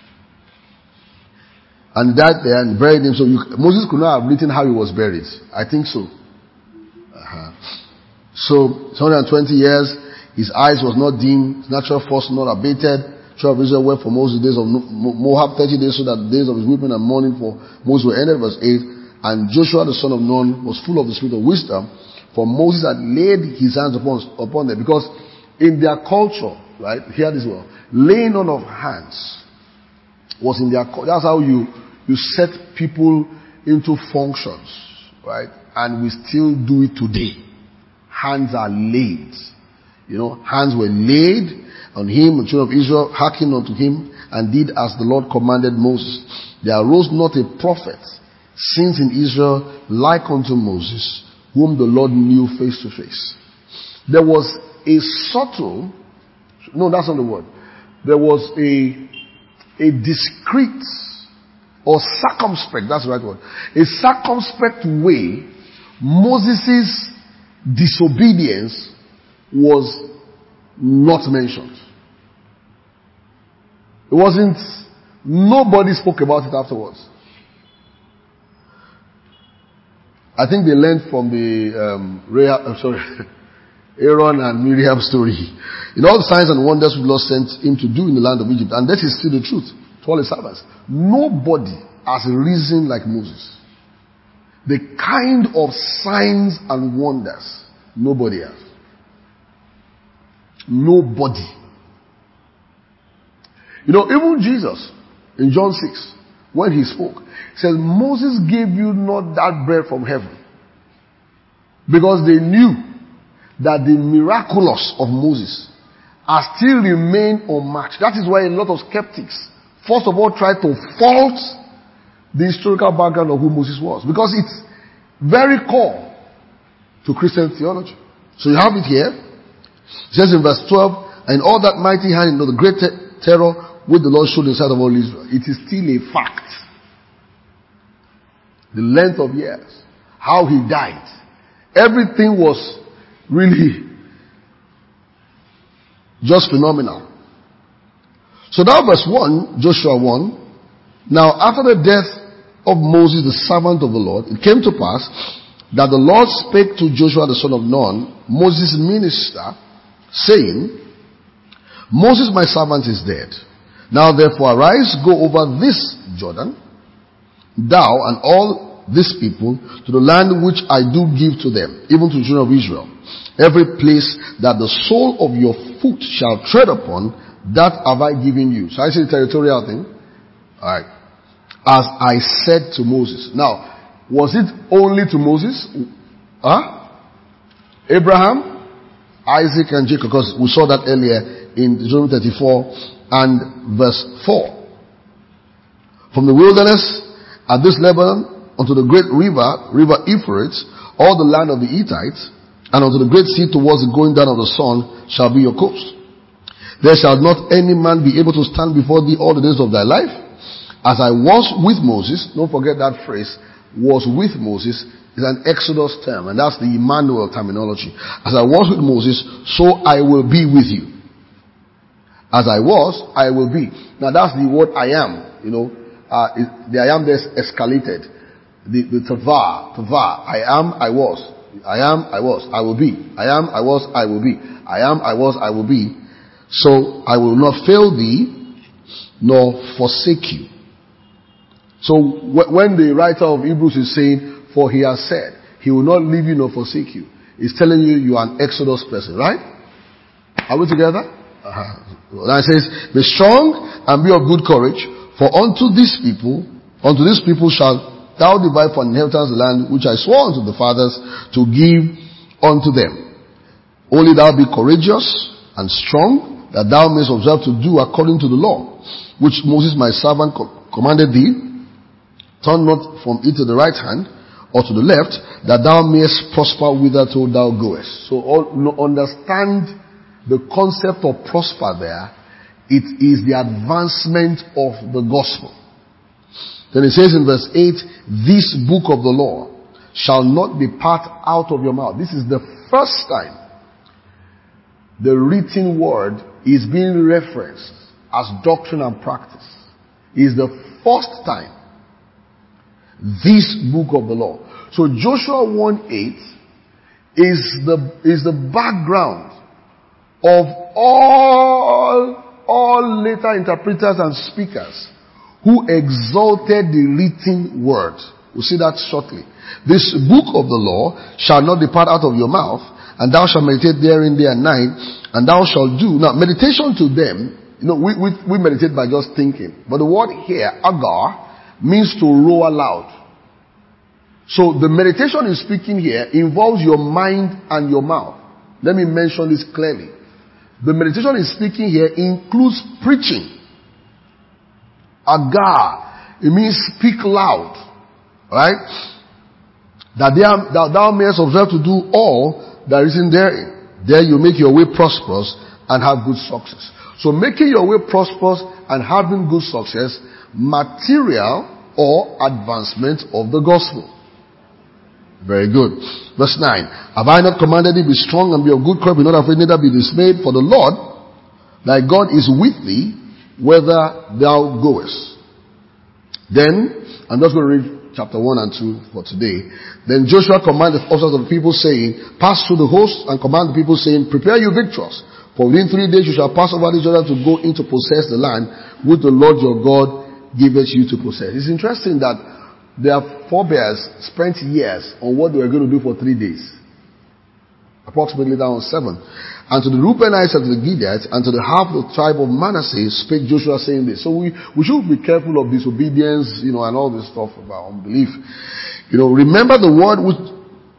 And that there and buried him. So you, Moses could not have written how he was buried. I think so. Uh-huh. So, one hundred twenty years, his eyes was not dim, his natural force not abated. Children of Israel wept for Moses the days of Moab thirty days, so that the days of his weeping and mourning for Moses were ended. Verse eight. And Joshua the son of Nun was full of the spirit of wisdom, for Moses had laid his hands upon, upon them. Because in their culture, right, hear this well, laying on of hands was in their culture. That's how you, you set people into functions, right? And we still do it today. Hands are laid. You know, hands were laid on him, the children of Israel hearkened unto him, and did as the Lord commanded Moses. There arose not a prophet since in Israel like unto Moses, whom the Lord knew face to face. There was a subtle, no, that's not the word. There was a, a discreet or circumspect, that's the right word. A circumspect way Moses' disobedience was not mentioned. It wasn't, nobody spoke about it afterwards. I think they learned from the um, Rahab, I'm sorry, Aaron and Miriam story. In all the signs and wonders which the Lord sent him to do in the land of Egypt, and that is still the truth to all his servants. Nobody has risen like Moses. The kind of signs and wonders, nobody has. Nobody. You know, even Jesus, in John six, when he spoke, he said, Moses gave you not that bread from heaven. Because they knew that the miraculous of Moses are still remain unmatched. That is why a lot of skeptics, first of all, try to fault the historical background of who Moses was, because it's very core to Christian theology. So you have it here. It says in verse twelve, and all that mighty hand, you know, the great te- terror which the Lord showed in the sight of all Israel. It is still a fact. The length of years, how he died, everything was really just phenomenal. So now verse one, Joshua one. Now after the death of Moses, the servant of the Lord, it came to pass that the Lord spake to Joshua the son of Nun, Moses' minister, saying, Moses my servant is dead. Now therefore arise, go over this Jordan, thou and all this people, to the land which I do give to them, even to the children of Israel. Every place that the sole of your foot shall tread upon, that have I given you. So I see the territorial thing. Alright. As I said to Moses. Now, was it only to Moses? Huh? Abraham, Isaac, and Jacob, because we saw that earlier in Deuteronomy thirty-four and verse four. From the wilderness at this Lebanon unto the great river, river Euphrates, all the land of the Hittites, and unto the great sea towards the going down of the sun shall be your coast. There shall not any man be able to stand before thee all the days of thy life. As I was with Moses, don't forget that phrase, was with Moses, is an Exodus term, and that's the Emmanuel terminology. As I was with Moses, so I will be with you. As I was, I will be. Now that's the word I am, you know, uh, it, the I am there escalated. The, the tava, tava, I am, I was. I am, I was, I will be. I am, I was, I will be. I am, I was, I will be. So I will not fail thee, nor forsake you. So when the writer of Hebrews is saying, for he has said, he will not leave you nor forsake you, he's telling you you are an Exodus person, right? Are we together? Uh-huh. Now it says, be strong and be of good courage, for unto these people, unto these people shall thou divide for inheritance the land which I swore unto the fathers to give unto them. Only thou be courageous and strong, that thou mayest observe to do according to the law, which Moses my servant co- commanded thee. Turn not from it to the right hand or to the left, that thou mayest prosper whitherto thou goest. So all, no, understand the concept of prosper there. It is the advancement of the gospel. Then it says in verse eight, this book of the law shall not depart out of your mouth. This is the first time the written word is being referenced as doctrine and practice. It is the first time. This book of the law. So Joshua one eight is the, is the background of all, all later interpreters and speakers who exalted the written word. We'll see that shortly. This book of the law shall not depart out of your mouth, and thou shalt meditate therein day and night, and thou shalt do. Now, meditation to them, you know, we, we, we meditate by just thinking. But the word here, agar, means to roar aloud. So the meditation is speaking here involves your mind and your mouth. Let me mention this clearly. The meditation is speaking here includes preaching. Agar, it means speak loud. Right? That, they are, that thou mayest observe to do all that is in therein. There you make your way prosperous and have good success. So making your way prosperous and having good success, material or advancement of the gospel. Very good. Verse nine. Have I not commanded thee, be strong and be of good courage, be not afraid, neither be dismayed, for the Lord thy God is with thee, whither thou goest. Then, I'm just going to read chapter one and two for today. Then Joshua commanded the officers of the people, saying, pass through the host and command the people, saying, prepare you victuals. For within three days you shall pass over the Jordan to go in to possess the land which the Lord your God giveth you to possess. It's interesting that their forebears spent years on what they were going to do for three days. Approximately down seven. And to the Reubenites and to the Gideonites and to the half of the tribe of Manasseh spake Joshua, saying this. So we, we should be careful of disobedience, you know, and all this stuff about unbelief. You know, remember the word which,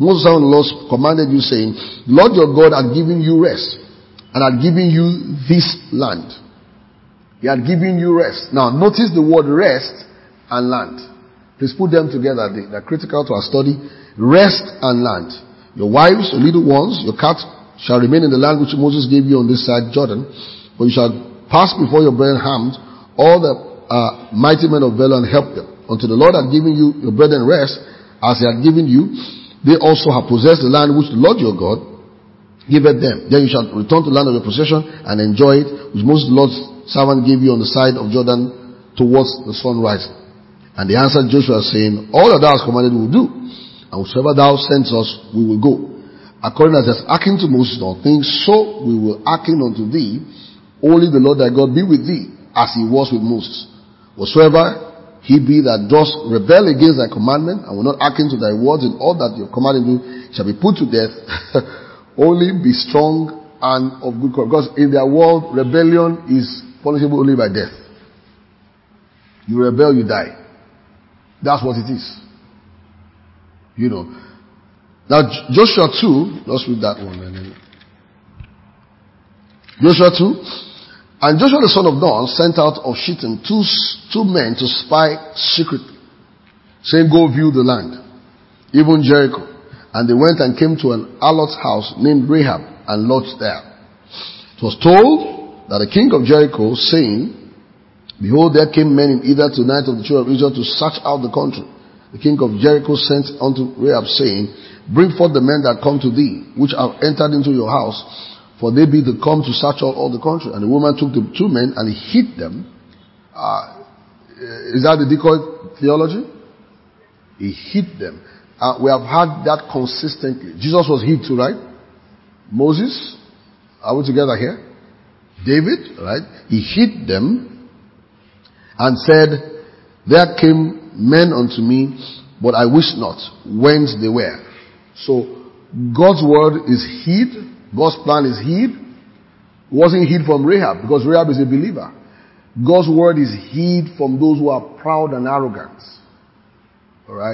Moses, son of the Lord, commanded you, saying, Lord your God had given you rest, and had given you this land. He had given you rest. Now, notice the word rest and land. Please put them together. They're critical to our study. Rest and land. Your wives, your little ones, your cats shall remain in the land which Moses gave you on this side Jordan. For you shall pass before your brethren armed, all the uh, mighty men of valor, and help them. Until the Lord had given you your brethren rest, as he had given you, they also have possessed the land which the Lord your God giveth them. Then you shall return to the land of your possession and enjoy it, which Moses the Lord's servant gave you on the side of Jordan towards the sunrise. And they answered Joshua, saying, all that thou hast commanded we will do, and whatsoever thou sendest us, we will go. According as has hearkened to Moses in all things, so we will hearken unto thee. Only the Lord thy God be with thee, as he was with Moses. Whatsoever he be that does rebel against thy commandment, and will not hearken to thy words in all that you have commanded you, shall be put to death. Only be strong and of good courage. Because in their world, rebellion is punishable only by death. You rebel, you die. That's what it is. You know. Now, Joshua two, let's read that one. Joshua two. And Joshua the son of Nun sent out of Shittim two, two men to spy secretly, saying, go view the land, even Jericho. And they went and came to an harlot's house named Rahab, and lodged there. It was told that the king of Jericho, saying, behold, there came men in either tonight of the children of Israel to search out the country. The king of Jericho sent unto Rahab, saying, bring forth the men that come to thee, which have entered into your house, for they be the come to search out all the country. And the woman took the two men and he hid them. Uh, is that the decoy theology? He hid them. Uh, we have had that consistently. Jesus was hid too, right? Moses, are we together here? David, right? He hid them and said, there came men unto me, but I wist not whence they were. So God's word is hid. God's plan is hid. It wasn't hid from Rahab, because Rahab is a believer. God's word is hid from those who are proud and arrogant. Alright?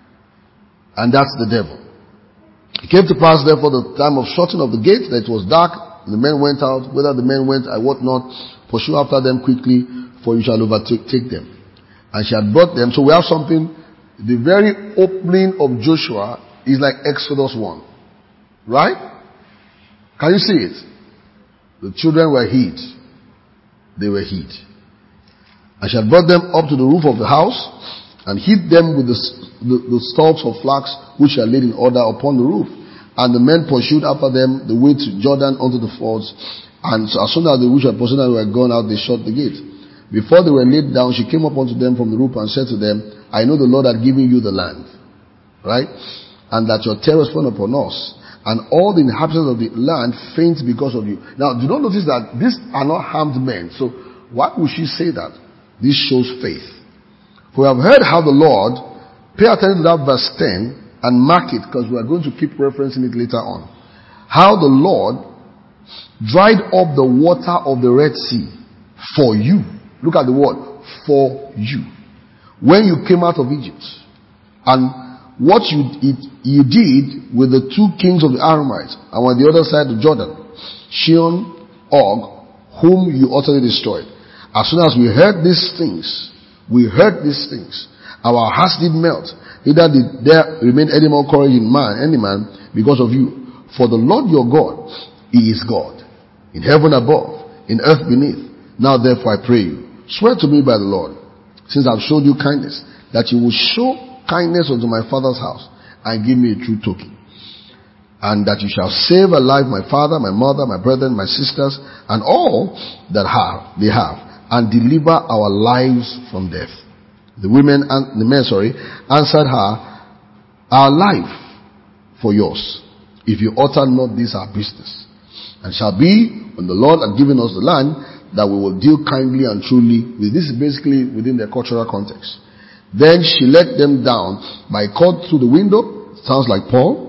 And that's the devil. It came to pass therefore the time of shutting of the gate, that it was dark, and the men went out. Whether the men went, I wot not. Pursue after them quickly, for you shall overtake them. And she had brought them. So we have something. The very opening of Joshua is like Exodus one. Right? Can you see it? The children were hid. They were hid. And she had brought them up to the roof of the house, and hid them with the, the, the stalks of flax which are laid in order upon the roof. And the men pursued after them the way to Jordan unto the fords. And so as soon as the which had pursued them were gone out, they shut the gate. Before they were laid down, she came up unto them from the roof and said to them, I know the Lord had given you the land, right? And that your terror is fallen upon us. And all the inhabitants of the land faint because of you. Now, do not notice that these are not harmed men. So, why would she say that? This shows faith. For we have heard how the Lord, pay attention to that verse ten, and mark it, because we are going to keep referencing it later on. How the Lord dried up the water of the Red Sea for you. Look at the word, for you. When you came out of Egypt. And what you, it, you did with the two kings of the Amorites, and on the other side of Jordan, Sihon, Og, whom you utterly destroyed. As soon as we heard these things, we heard these things, our hearts did melt. Neither did there remain any more courage in man, any man, because of you. For the Lord your God, He is God, in heaven above, in earth beneath. Now therefore I pray you, swear to me by the Lord, since I have showed you kindness, that you will show kindness unto my father's house, and give me a true token. And that you shall save alive my father, my mother, my brethren, my sisters, and all that have they have, and deliver our lives from death. The women and the men, sorry, answered her, our life for yours, if you utter not this our business. And shall be, when the Lord had given us the land, that we will deal kindly and truly with. This is basically within the cultural context. Then she let them down by cord through the window. Sounds like Paul.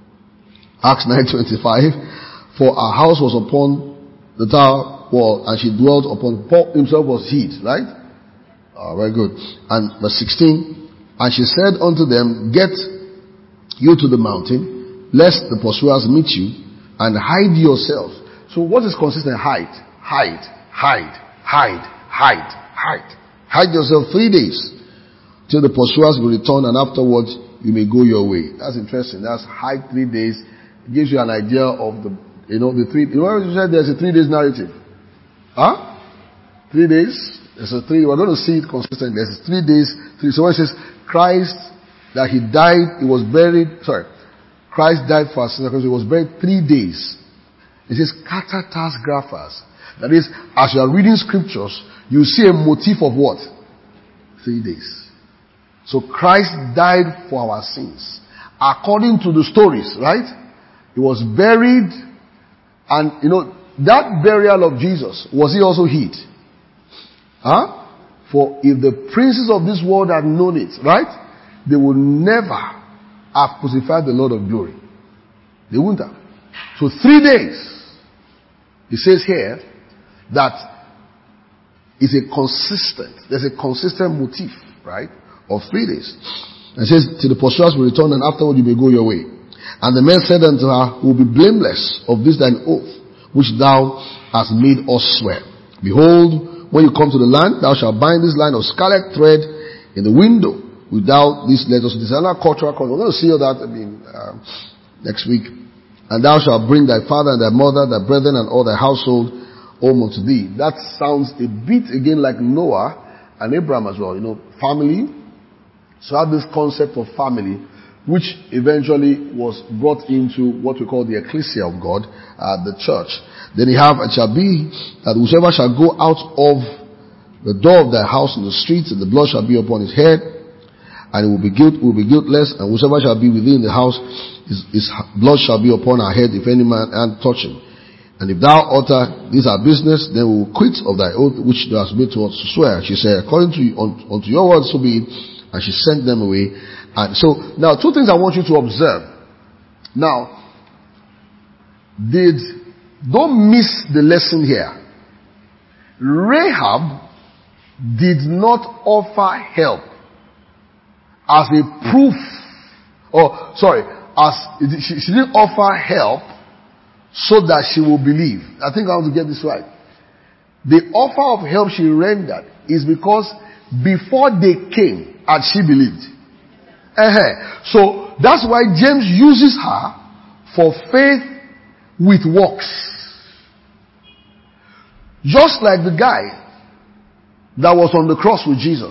Acts nine twenty-five. For our house was upon the tower wall, and she dwelt upon. Paul himself was hid, right? Oh, very good. And verse sixteen. And she said unto them, get you to the mountain, lest the pursuers meet you, and hide yourself. So what is consistent? Hide, hide, hide, hide, hide, hide. Hide yourself three days till the pursuers will return, and afterwards you may go your way. That's interesting. That's hide three days. It gives you an idea of the, you know, the three. You know, you said there's a three days narrative. Huh? Three days. There's a three. We're going to see it consistently. There's three days. Three. So when it says Christ, that he died, he was buried. Sorry. Christ died for us because he was buried three days. It says katatas graphas. That is, as you are reading scriptures, you see a motif of what? Three days. So Christ died for our sins. According to the stories, right? He was buried, and you know, that burial of Jesus, was he also hid? Huh? For if the princes of this world had known it, right? They would never have crucified the Lord of glory. They wouldn't have. So three days. It says here that it's a consistent, there's a consistent motif, right? Of three days. It says, till the pursuers will return, and afterward you may go your way. And the men said unto her, we will be blameless of this thine oath, which thou hast made us swear. Behold, when you come to the land, thou shalt bind this line of scarlet thread in the window. Without these letters, this is another cultural context. We're going to see all that, I mean, uh, next week. And thou shalt bring thy father and thy mother, thy brethren, and all thy household home unto thee. That sounds a bit again like Noah and Abraham as well. You know, family. So have this concept of family, which eventually was brought into what we call the ecclesia of God, uh, the church. Then you have, it shall be that whosoever shall go out of the door of thy house in the streets, and the blood shall be upon his head, and it will be guilt, will be guiltless, and whosoever shall be within the house, his, his blood shall be upon our head, if any man and touch him. And if thou utter this our business, then we will quit of thy oath which thou hast made to us to swear. She said, according to un, unto your word, so be it. And she sent them away. And so now two things I want you to observe. Now, did don't miss the lesson here. Rahab did not offer help as a proof, or sorry, as she, she didn't offer help so that she will believe. I think I want to get this right. The offer of help she rendered is because before they came, had she believed. Uh-huh. So that's why James uses her for faith with works. Just like the guy that was on the cross with Jesus.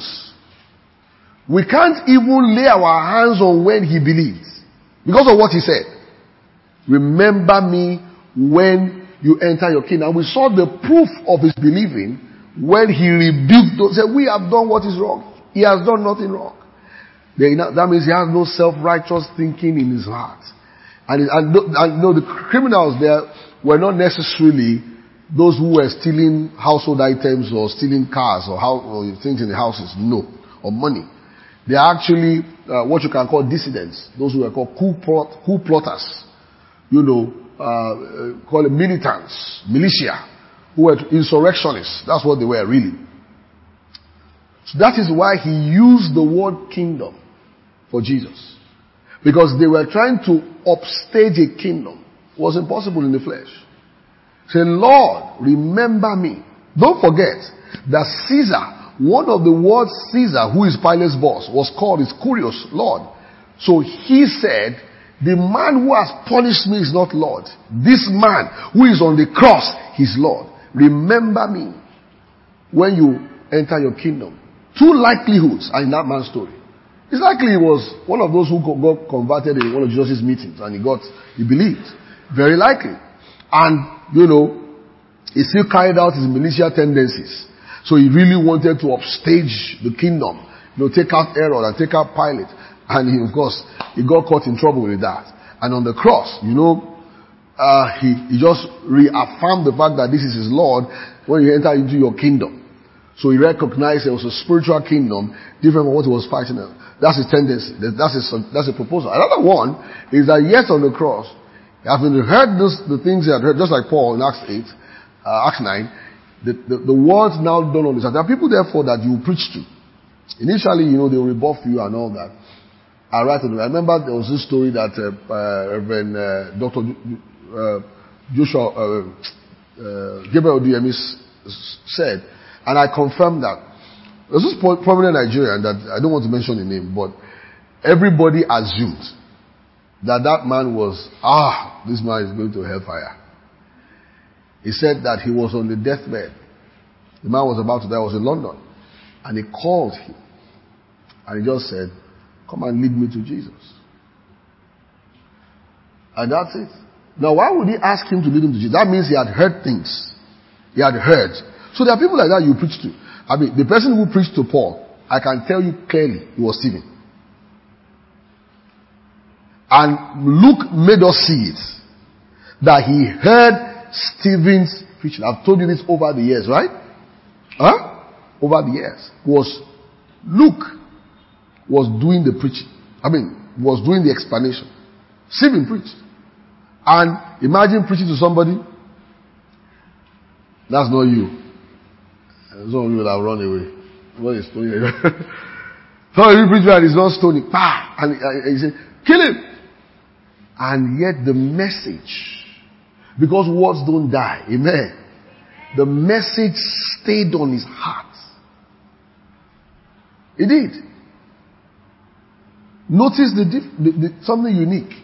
We can't even lay our hands on when he believed. Because of what he said. Remember me when you enter your kingdom. And we saw the proof of his believing when he rebuked those. Said, we have done what is wrong. He has done nothing wrong. That means he has no self-righteous thinking in his heart. And, and, and no, the criminals there were not necessarily those who were stealing household items or stealing cars or, how, or things in the houses. No. Or money. They are actually uh, what you can call dissidents. Those who are called coup, plot, coup plotters. You know, uh, call it militants, militia, who were insurrectionists. That's what they were really. So that is why he used the word kingdom for Jesus. Because they were trying to upstage a kingdom. It was impossible in the flesh. Say, Lord, remember me. Don't forget that Caesar, one of the words Caesar, who is Pilate's boss, was called his Curious Lord. So he said, the man who has punished me is not Lord. This man who is on the cross, he's Lord. Remember me when you enter your kingdom. Two likelihoods are in that man's story. It's likely he was one of those who got converted in one of Jesus' meetings and he got, he believed. Very likely. And, you know, he still carried out his militia tendencies. So he really wanted to upstage the kingdom. You know, take out Herod and take out Pilate. And he, of course, he got caught in trouble with that. And on the cross, you know, uh, he, he just reaffirmed the fact that this is his Lord when you enter into your kingdom. So he recognized there was a spiritual kingdom different from what he was fighting. That's his tendency. That's his, that's a proposal. Another one is that yes, on the cross, having heard this, the things he had heard, just like Paul in Acts eight, uh, Acts nine, The, the, the words now don't understand. There are people therefore that you preach to. Initially, you know, they will rebuff you and all that. are right on the way. I remember there was this story that uh, uh, Reverend uh, Doctor Uh, Joshua uh, uh, Gabriel Oduyemi said, and I confirmed that. There's this prominent Nigerian that I don't want to mention the name, but everybody assumed that that man was, ah, this man is going to hellfire. He said that he was on the deathbed. The man was about to die. I was in London. And he called him. And he just said, come and lead me to Jesus. And that's it. Now, why would he ask him to lead him to Jesus? That means he had heard things. He had heard. So there are people like that you preach to. I mean, the person who preached to Paul, I can tell you clearly, it was Stephen. And Luke made us see it. That he heard Stephen's preaching. I've told you this over the years, right? Huh? Over the years. Was Luke was doing the preaching. I mean, was doing the explanation. Stephen preached. And imagine preaching to somebody. That's not you. Some of you will have run away. What is stoning? Some of you preach and it's not stoning. Bah! And he said, kill him. And yet the message, because words don't die. Amen. The message stayed on his heart. It did. Notice the, the, the something unique.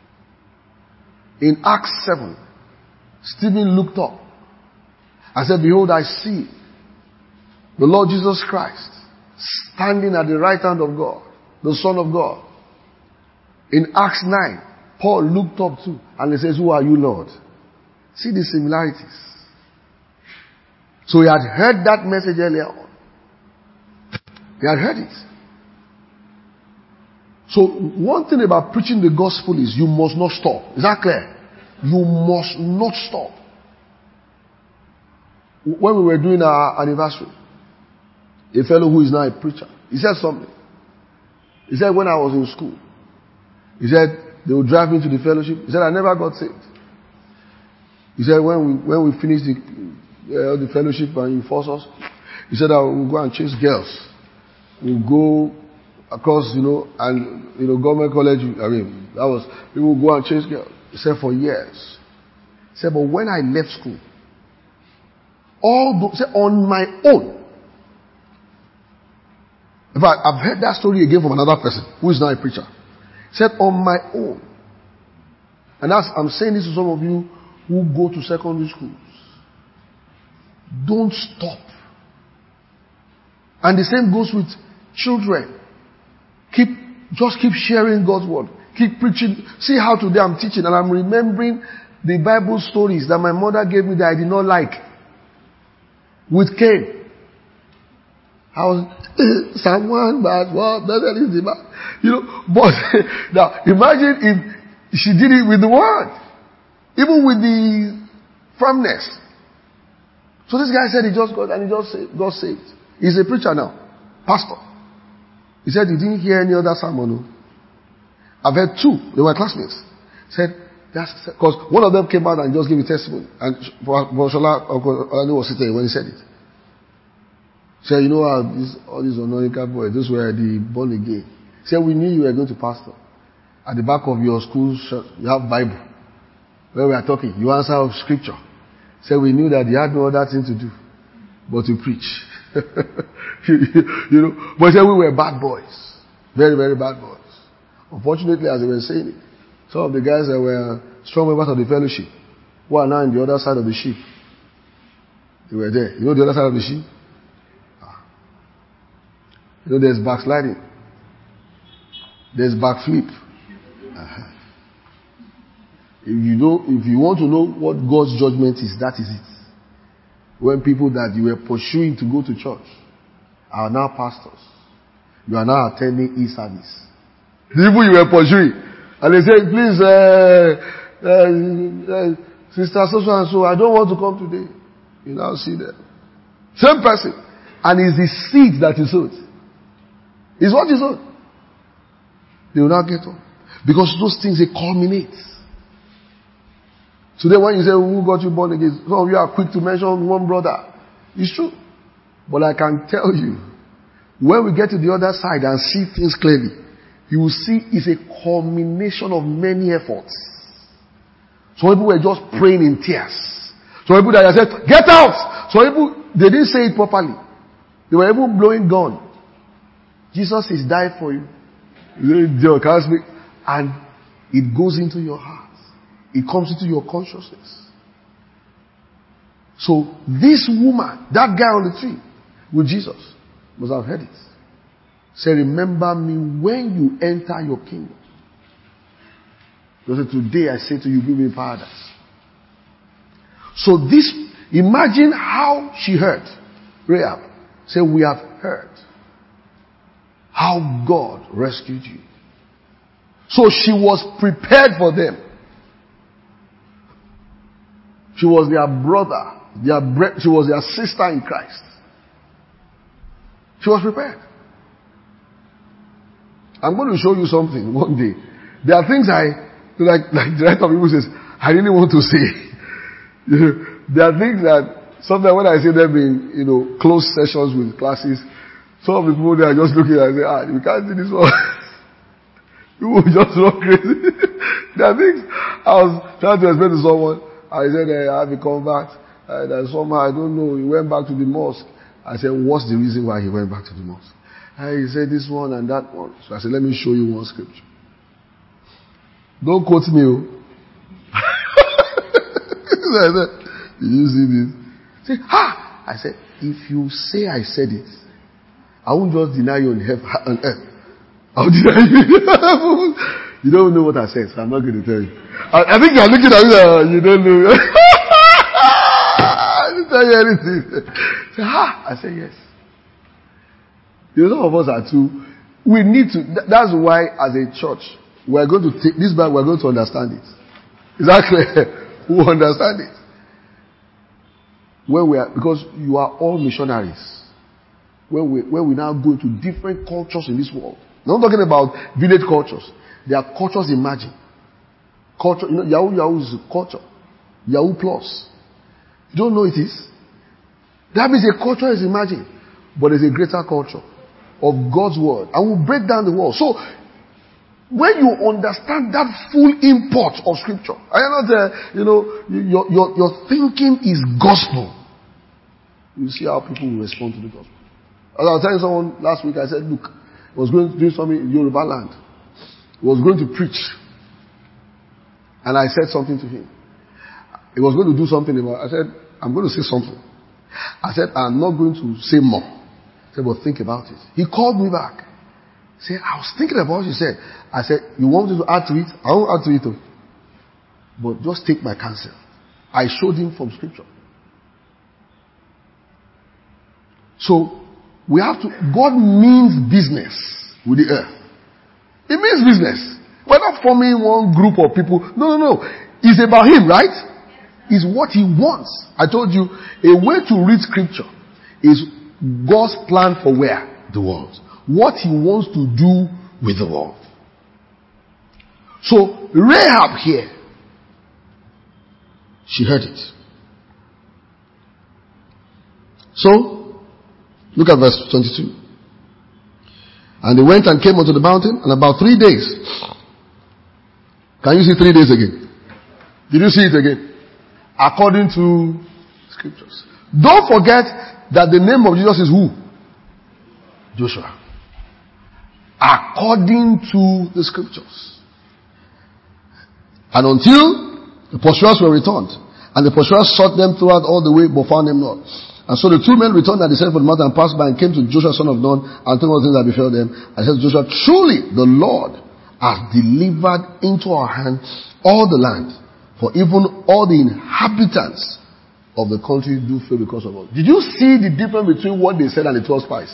In Acts seven, Stephen looked up and said, behold, I see the Lord Jesus Christ standing at the right hand of God, the Son of God. In Acts nine, Paul looked up too and he says, who are you, Lord? See the similarities. So he had heard that message earlier on. He had heard it. So one thing about preaching the gospel is you must not stop. Is that clear? You must not stop. When we were doing our anniversary, a fellow who is now a preacher, he said something. He said, when I was in school, he said, they would drive me to the fellowship. He said, I never got saved. He said, when we when we finished the, uh, the fellowship and you force us, he said, I will go and chase girls. We'll go across, you know, and, you know, government college, I mean, that was, people would go and chase girls. He said, for years. He said, but when I left school, all those, say, on my own. In fact, I've heard that story again from another person who is now a preacher. He said, on my own. And that's, I'm saying this to some of you who go to secondary schools. Don't stop. And the same goes with children. Keep, just keep sharing God's word. Keep preaching. See how today I'm teaching and I'm remembering the Bible stories that my mother gave me that I did not like. With Cain. I was, someone bad, what, better is the bad. You know, but, now, imagine if she did it with the word. Even with the firmness. So this guy said he just got, and he just saved, got saved. He's a preacher now. Pastor. He said he didn't hear any other sermon. No. I've heard two. They were classmates. He said, that's, because one of them came out and just gave a testimony. And Boshola was sitting when he said it. He said, you know how this, all these anointed boys, those were the born again. He said, we knew you were going to pastor. At the back of your school shirt, you have Bible. When we are talking, you answer of scripture. He said, we knew that you had no other thing to do but to preach. you, you know, but he said we were bad boys. Very, very bad boys. Unfortunately, as they were saying it, some of the guys that were strong members of the fellowship, who are now on the other side of the ship, they were there. You know the other side of the ship? Ah. You know there's backsliding. There's backflip. Uh-huh. If you know, if you want to know what God's judgment is, that is it. When people that you were pursuing to go to church are now pastors, you are now attending e-service. The people you were pursuing, and they say, please, uh, uh, uh, sister so and so, I don't want to come today. You now see them. Same person. And it's the seed that you sowed. It's what you sowed. They will not get up. Because those things, they culminate. Today when you say, who got you born again? Some of you are quick to mention one brother. It's true. But I can tell you, when we get to the other side and see things clearly, you will see it's a culmination of many efforts. Some people were just praying in tears. Some people that said, get out! Some people, they didn't say it properly. They were even blowing gun. Jesus is died for you. And it goes into your heart. It comes into your consciousness. So this woman, that guy on the tree with Jesus, must have heard it. Say, remember me when you enter your kingdom. Because today I say to you, give me paradise. So this, imagine how she heard. Rahab. Say, we have heard how God rescued you. So she was prepared for them. She was their brother. Their bre- she was their sister in Christ. She was prepared. I'm going to show you something one day. There are things I, like, like the rest of people says, I didn't want to say. There are things that sometimes when I say them in, you know, closed sessions with classes, some of the people there are just looking at and say, ah, we can't do this one. You will just run crazy. There are things I was trying to explain to someone. I said, hey, I have a convert. And uh, somehow, I don't know, he went back to the mosque. I said, what's the reason why he went back to the mosque? And he said this one and that one. So I said, let me show you one scripture. Don't quote me. Oh. I said, did you see this? He said, ha! I said, if you say I said it, I won't just deny you on earth. I'll deny you. You don't know what I said, so I'm not going to tell you. I, I think you're looking at me like, you don't know. I didn't tell you anything. Say, ha! I said, yes. You know, some of us are too. We need to. That's why, as a church, we're going to take this back. We're going to understand it. Is that clear? We understand it. When we are, because you are all missionaries. When we when we now go to different cultures in this world. I'm not talking about village cultures. There are cultures emerging. Culture, you know, Yahoo Yahoo is a culture. Yahoo Plus. You don't know it is? That means a culture is emerging. But there's a greater culture of God's word. And we'll break down the wall. So, when you understand that full import of scripture, I am not, uh, you know, your, your, your thinking is gospel. You see how people will respond to the gospel. As I was telling someone last week, I said, look, I was going to do something in Yoruba land. He was going to preach. And I said something to him. He was going to do something about, I said, I'm going to say something. I said, I'm not going to say more. I said, but think about it. He called me back. He said, I was thinking about what you said. I said, you want me to add to it? I won't add to it. Though. But just take my counsel. I showed him from scripture. So, we have to, God means business with the earth. It means business. We're not forming one group of people. No, no, no. It's about him, right? It's what he wants. I told you, a way to read scripture is God's plan for where? The world. What he wants to do with the world. So, Rahab here, she heard it. So, look at verse twenty-two. And they went and came unto the mountain, and about three days. Can you see three days again? Did you see it again? According to scriptures. Don't forget that the name of Jesus is who? Joshua. According to the scriptures. And until the pursuers were returned, and the pursuers sought them throughout all the way, but found them not. And so the two men returned and descended from the mountain and passed by and came to Joshua son of Nun and told all the things that befell them. And said to Joshua, truly the Lord has delivered into our hand all the land, for even all the inhabitants of the country do fail because of us. Did you see the difference between what they said and the twelve spies?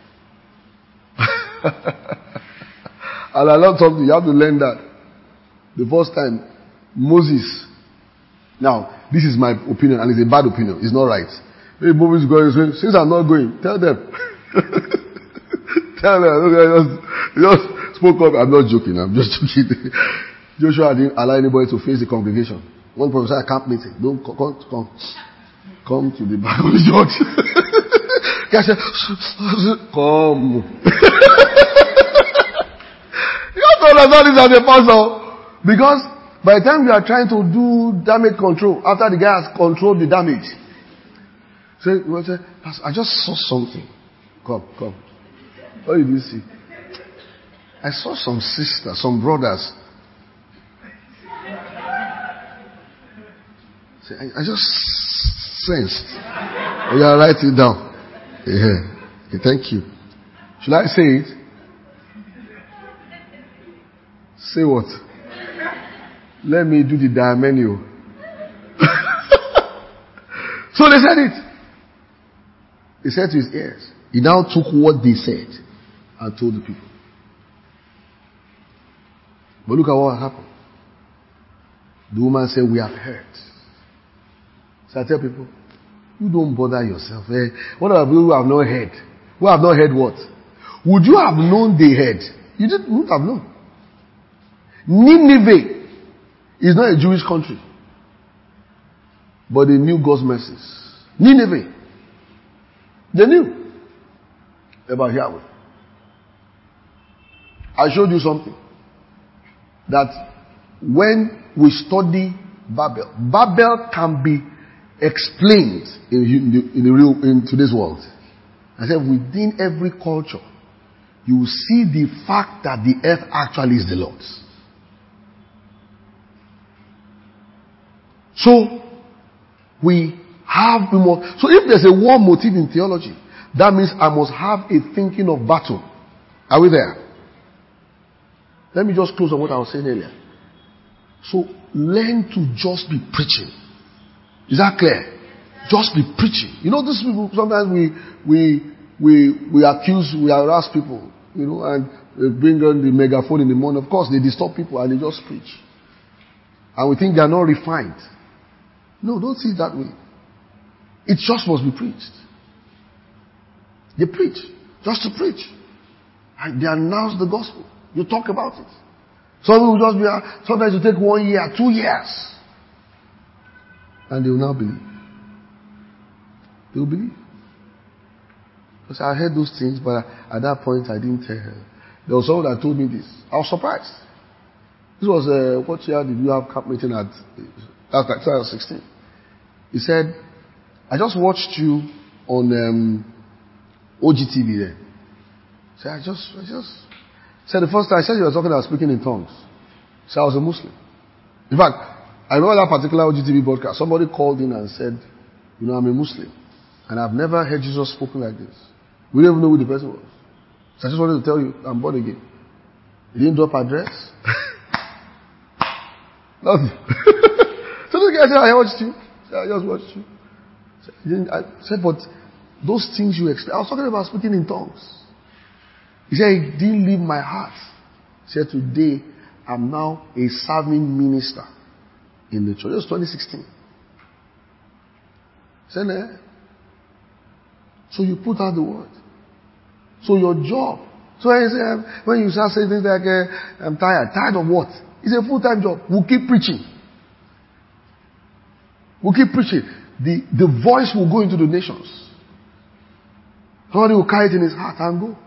And I learned something. You have to learn that. The first time, Moses. Now, this is my opinion, and it's a bad opinion. It's not right. Maybe Moses going to say, since I'm not going, tell them. Tell them. I just, just spoke up. I'm not joking. I'm just joking. Joshua didn't allow anybody to face the congregation. One professor at camp meeting. Don't come, come, come to the back of the church. Guy said, come. don't understand this as a pastor. Because by the time you are trying to do damage control, after the guy has controlled the damage, say, well, say, I just saw something. Come, come. What did you see? I saw some sisters, some brothers. Say, I, I just sensed. Oh, yeah, write it down. Yeah. Okay, thank you. Should I say it? Say what? Let me do the diamenu. So they said it. He said to his ears. He now took what they said and told the people. But look at what happened. The woman said, we have heard. So I tell people, you don't bother yourself. Eh? What about people who have not heard? Who have not heard what? Would you have known they heard? You didn't would have known. Nineveh is not a Jewish country. But they knew God's message. Nineveh. They knew about Yahweh. I showed you something. That when we study Babel, Babel can be explained in, in, in, the real, in today's world. I said within every culture, you will see the fact that the earth actually is the Lord's. So, we have, we must, so if there's a war motive in theology, that means I must have a thinking of battle. Are we there? Let me just close on what I was saying earlier. So, learn to just be preaching. Is that clear? Just be preaching. You know, these people, sometimes we, we, we, we accuse, we harass people, you know, and they bring on the megaphone in the morning. Of course, they disturb people and they just preach. And we think they are not refined. No, don't see it that way. It just must be preached. They preach. Just to preach. And they announce the gospel. You talk about it. Some will just be, sometimes you take one year, two years. And they will now believe. They will believe. Because I heard those things, but at that point I didn't tell her. There was someone that told me this. I was surprised. This was, uh, what year did you have camp meeting at? That was like twenty sixteen. He said, I just watched you on um, O G T V there. He said, I just, I just, said the first time I said you were talking about speaking in tongues. He said, I was a Muslim. In fact, I remember that particular O G T V broadcast. Somebody called in and said, you know, I'm a Muslim. And I've never heard Jesus spoken like this. We don't even know who the person was. So I just wanted to tell you, I'm born again. He didn't drop address. Nothing. So the guy said, I watched you. I just watched you. I said, but those things you explained, I was talking about speaking in tongues. He said, it didn't leave my heart. He said, today, I'm now a serving minister in the church. It was twenty sixteen. He said, eh? So you put out the word. So your job. So when you, say, when you start saying things like, uh, I'm tired. Tired of what? It's a full-time job. We'll keep preaching. We'll keep preaching. The, the voice will go into the nations. Somebody will carry it in his heart and go.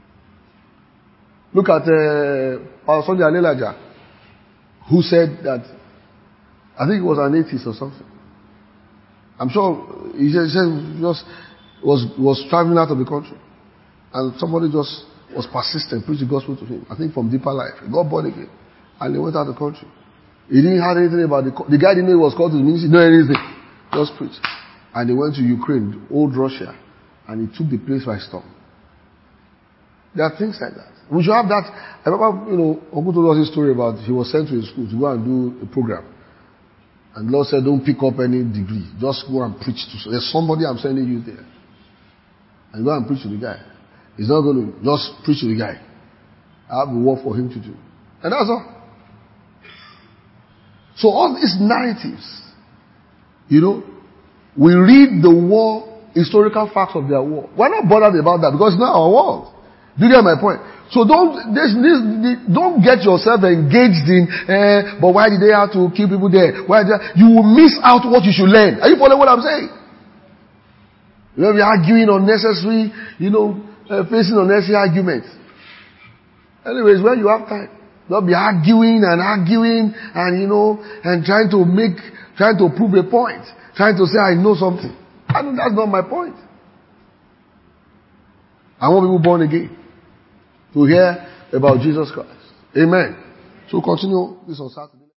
Look at uh, Pastor Sunday Alelaja, who said that, I think it was an atheist or something. I'm sure he said, he said just was was traveling out of the country, and somebody just was persistent, preached the gospel to him. I think from Deeper Life, he got born again, and he went out of the country. He didn't have anything about the the guy didn't know he was called to the ministry, no anything, just preach. And he went to Ukraine, old Russia, and he took the place by storm. There are things like that. We should have that. I remember, you know, Uncle told us a story about he was sent to a school to go and do a program. And the Lord said, don't pick up any degree. Just go and preach to. There's somebody I'm sending you there. And go and preach to the guy. He's not going to just preach to the guy. I have a work for him to do. And that's all. So all these narratives, you know, we read the war, historical facts of their war. We're not bothered about that because it's not our world. Do you get my point? So don't this, this, this, don't get yourself engaged in. Uh, but why did they have to kill people there? Why did they, you will miss out what you should learn. Are you following what I'm saying? You know, we're arguing unnecessary. You know, uh, facing unnecessary arguments. Anyways, when you have time, not be arguing and arguing and, you know, and trying to make, trying to prove a point. Trying to say, I know something. I know that's not my point. I want people born again to hear about Jesus Christ. Amen. So continue this on Saturday.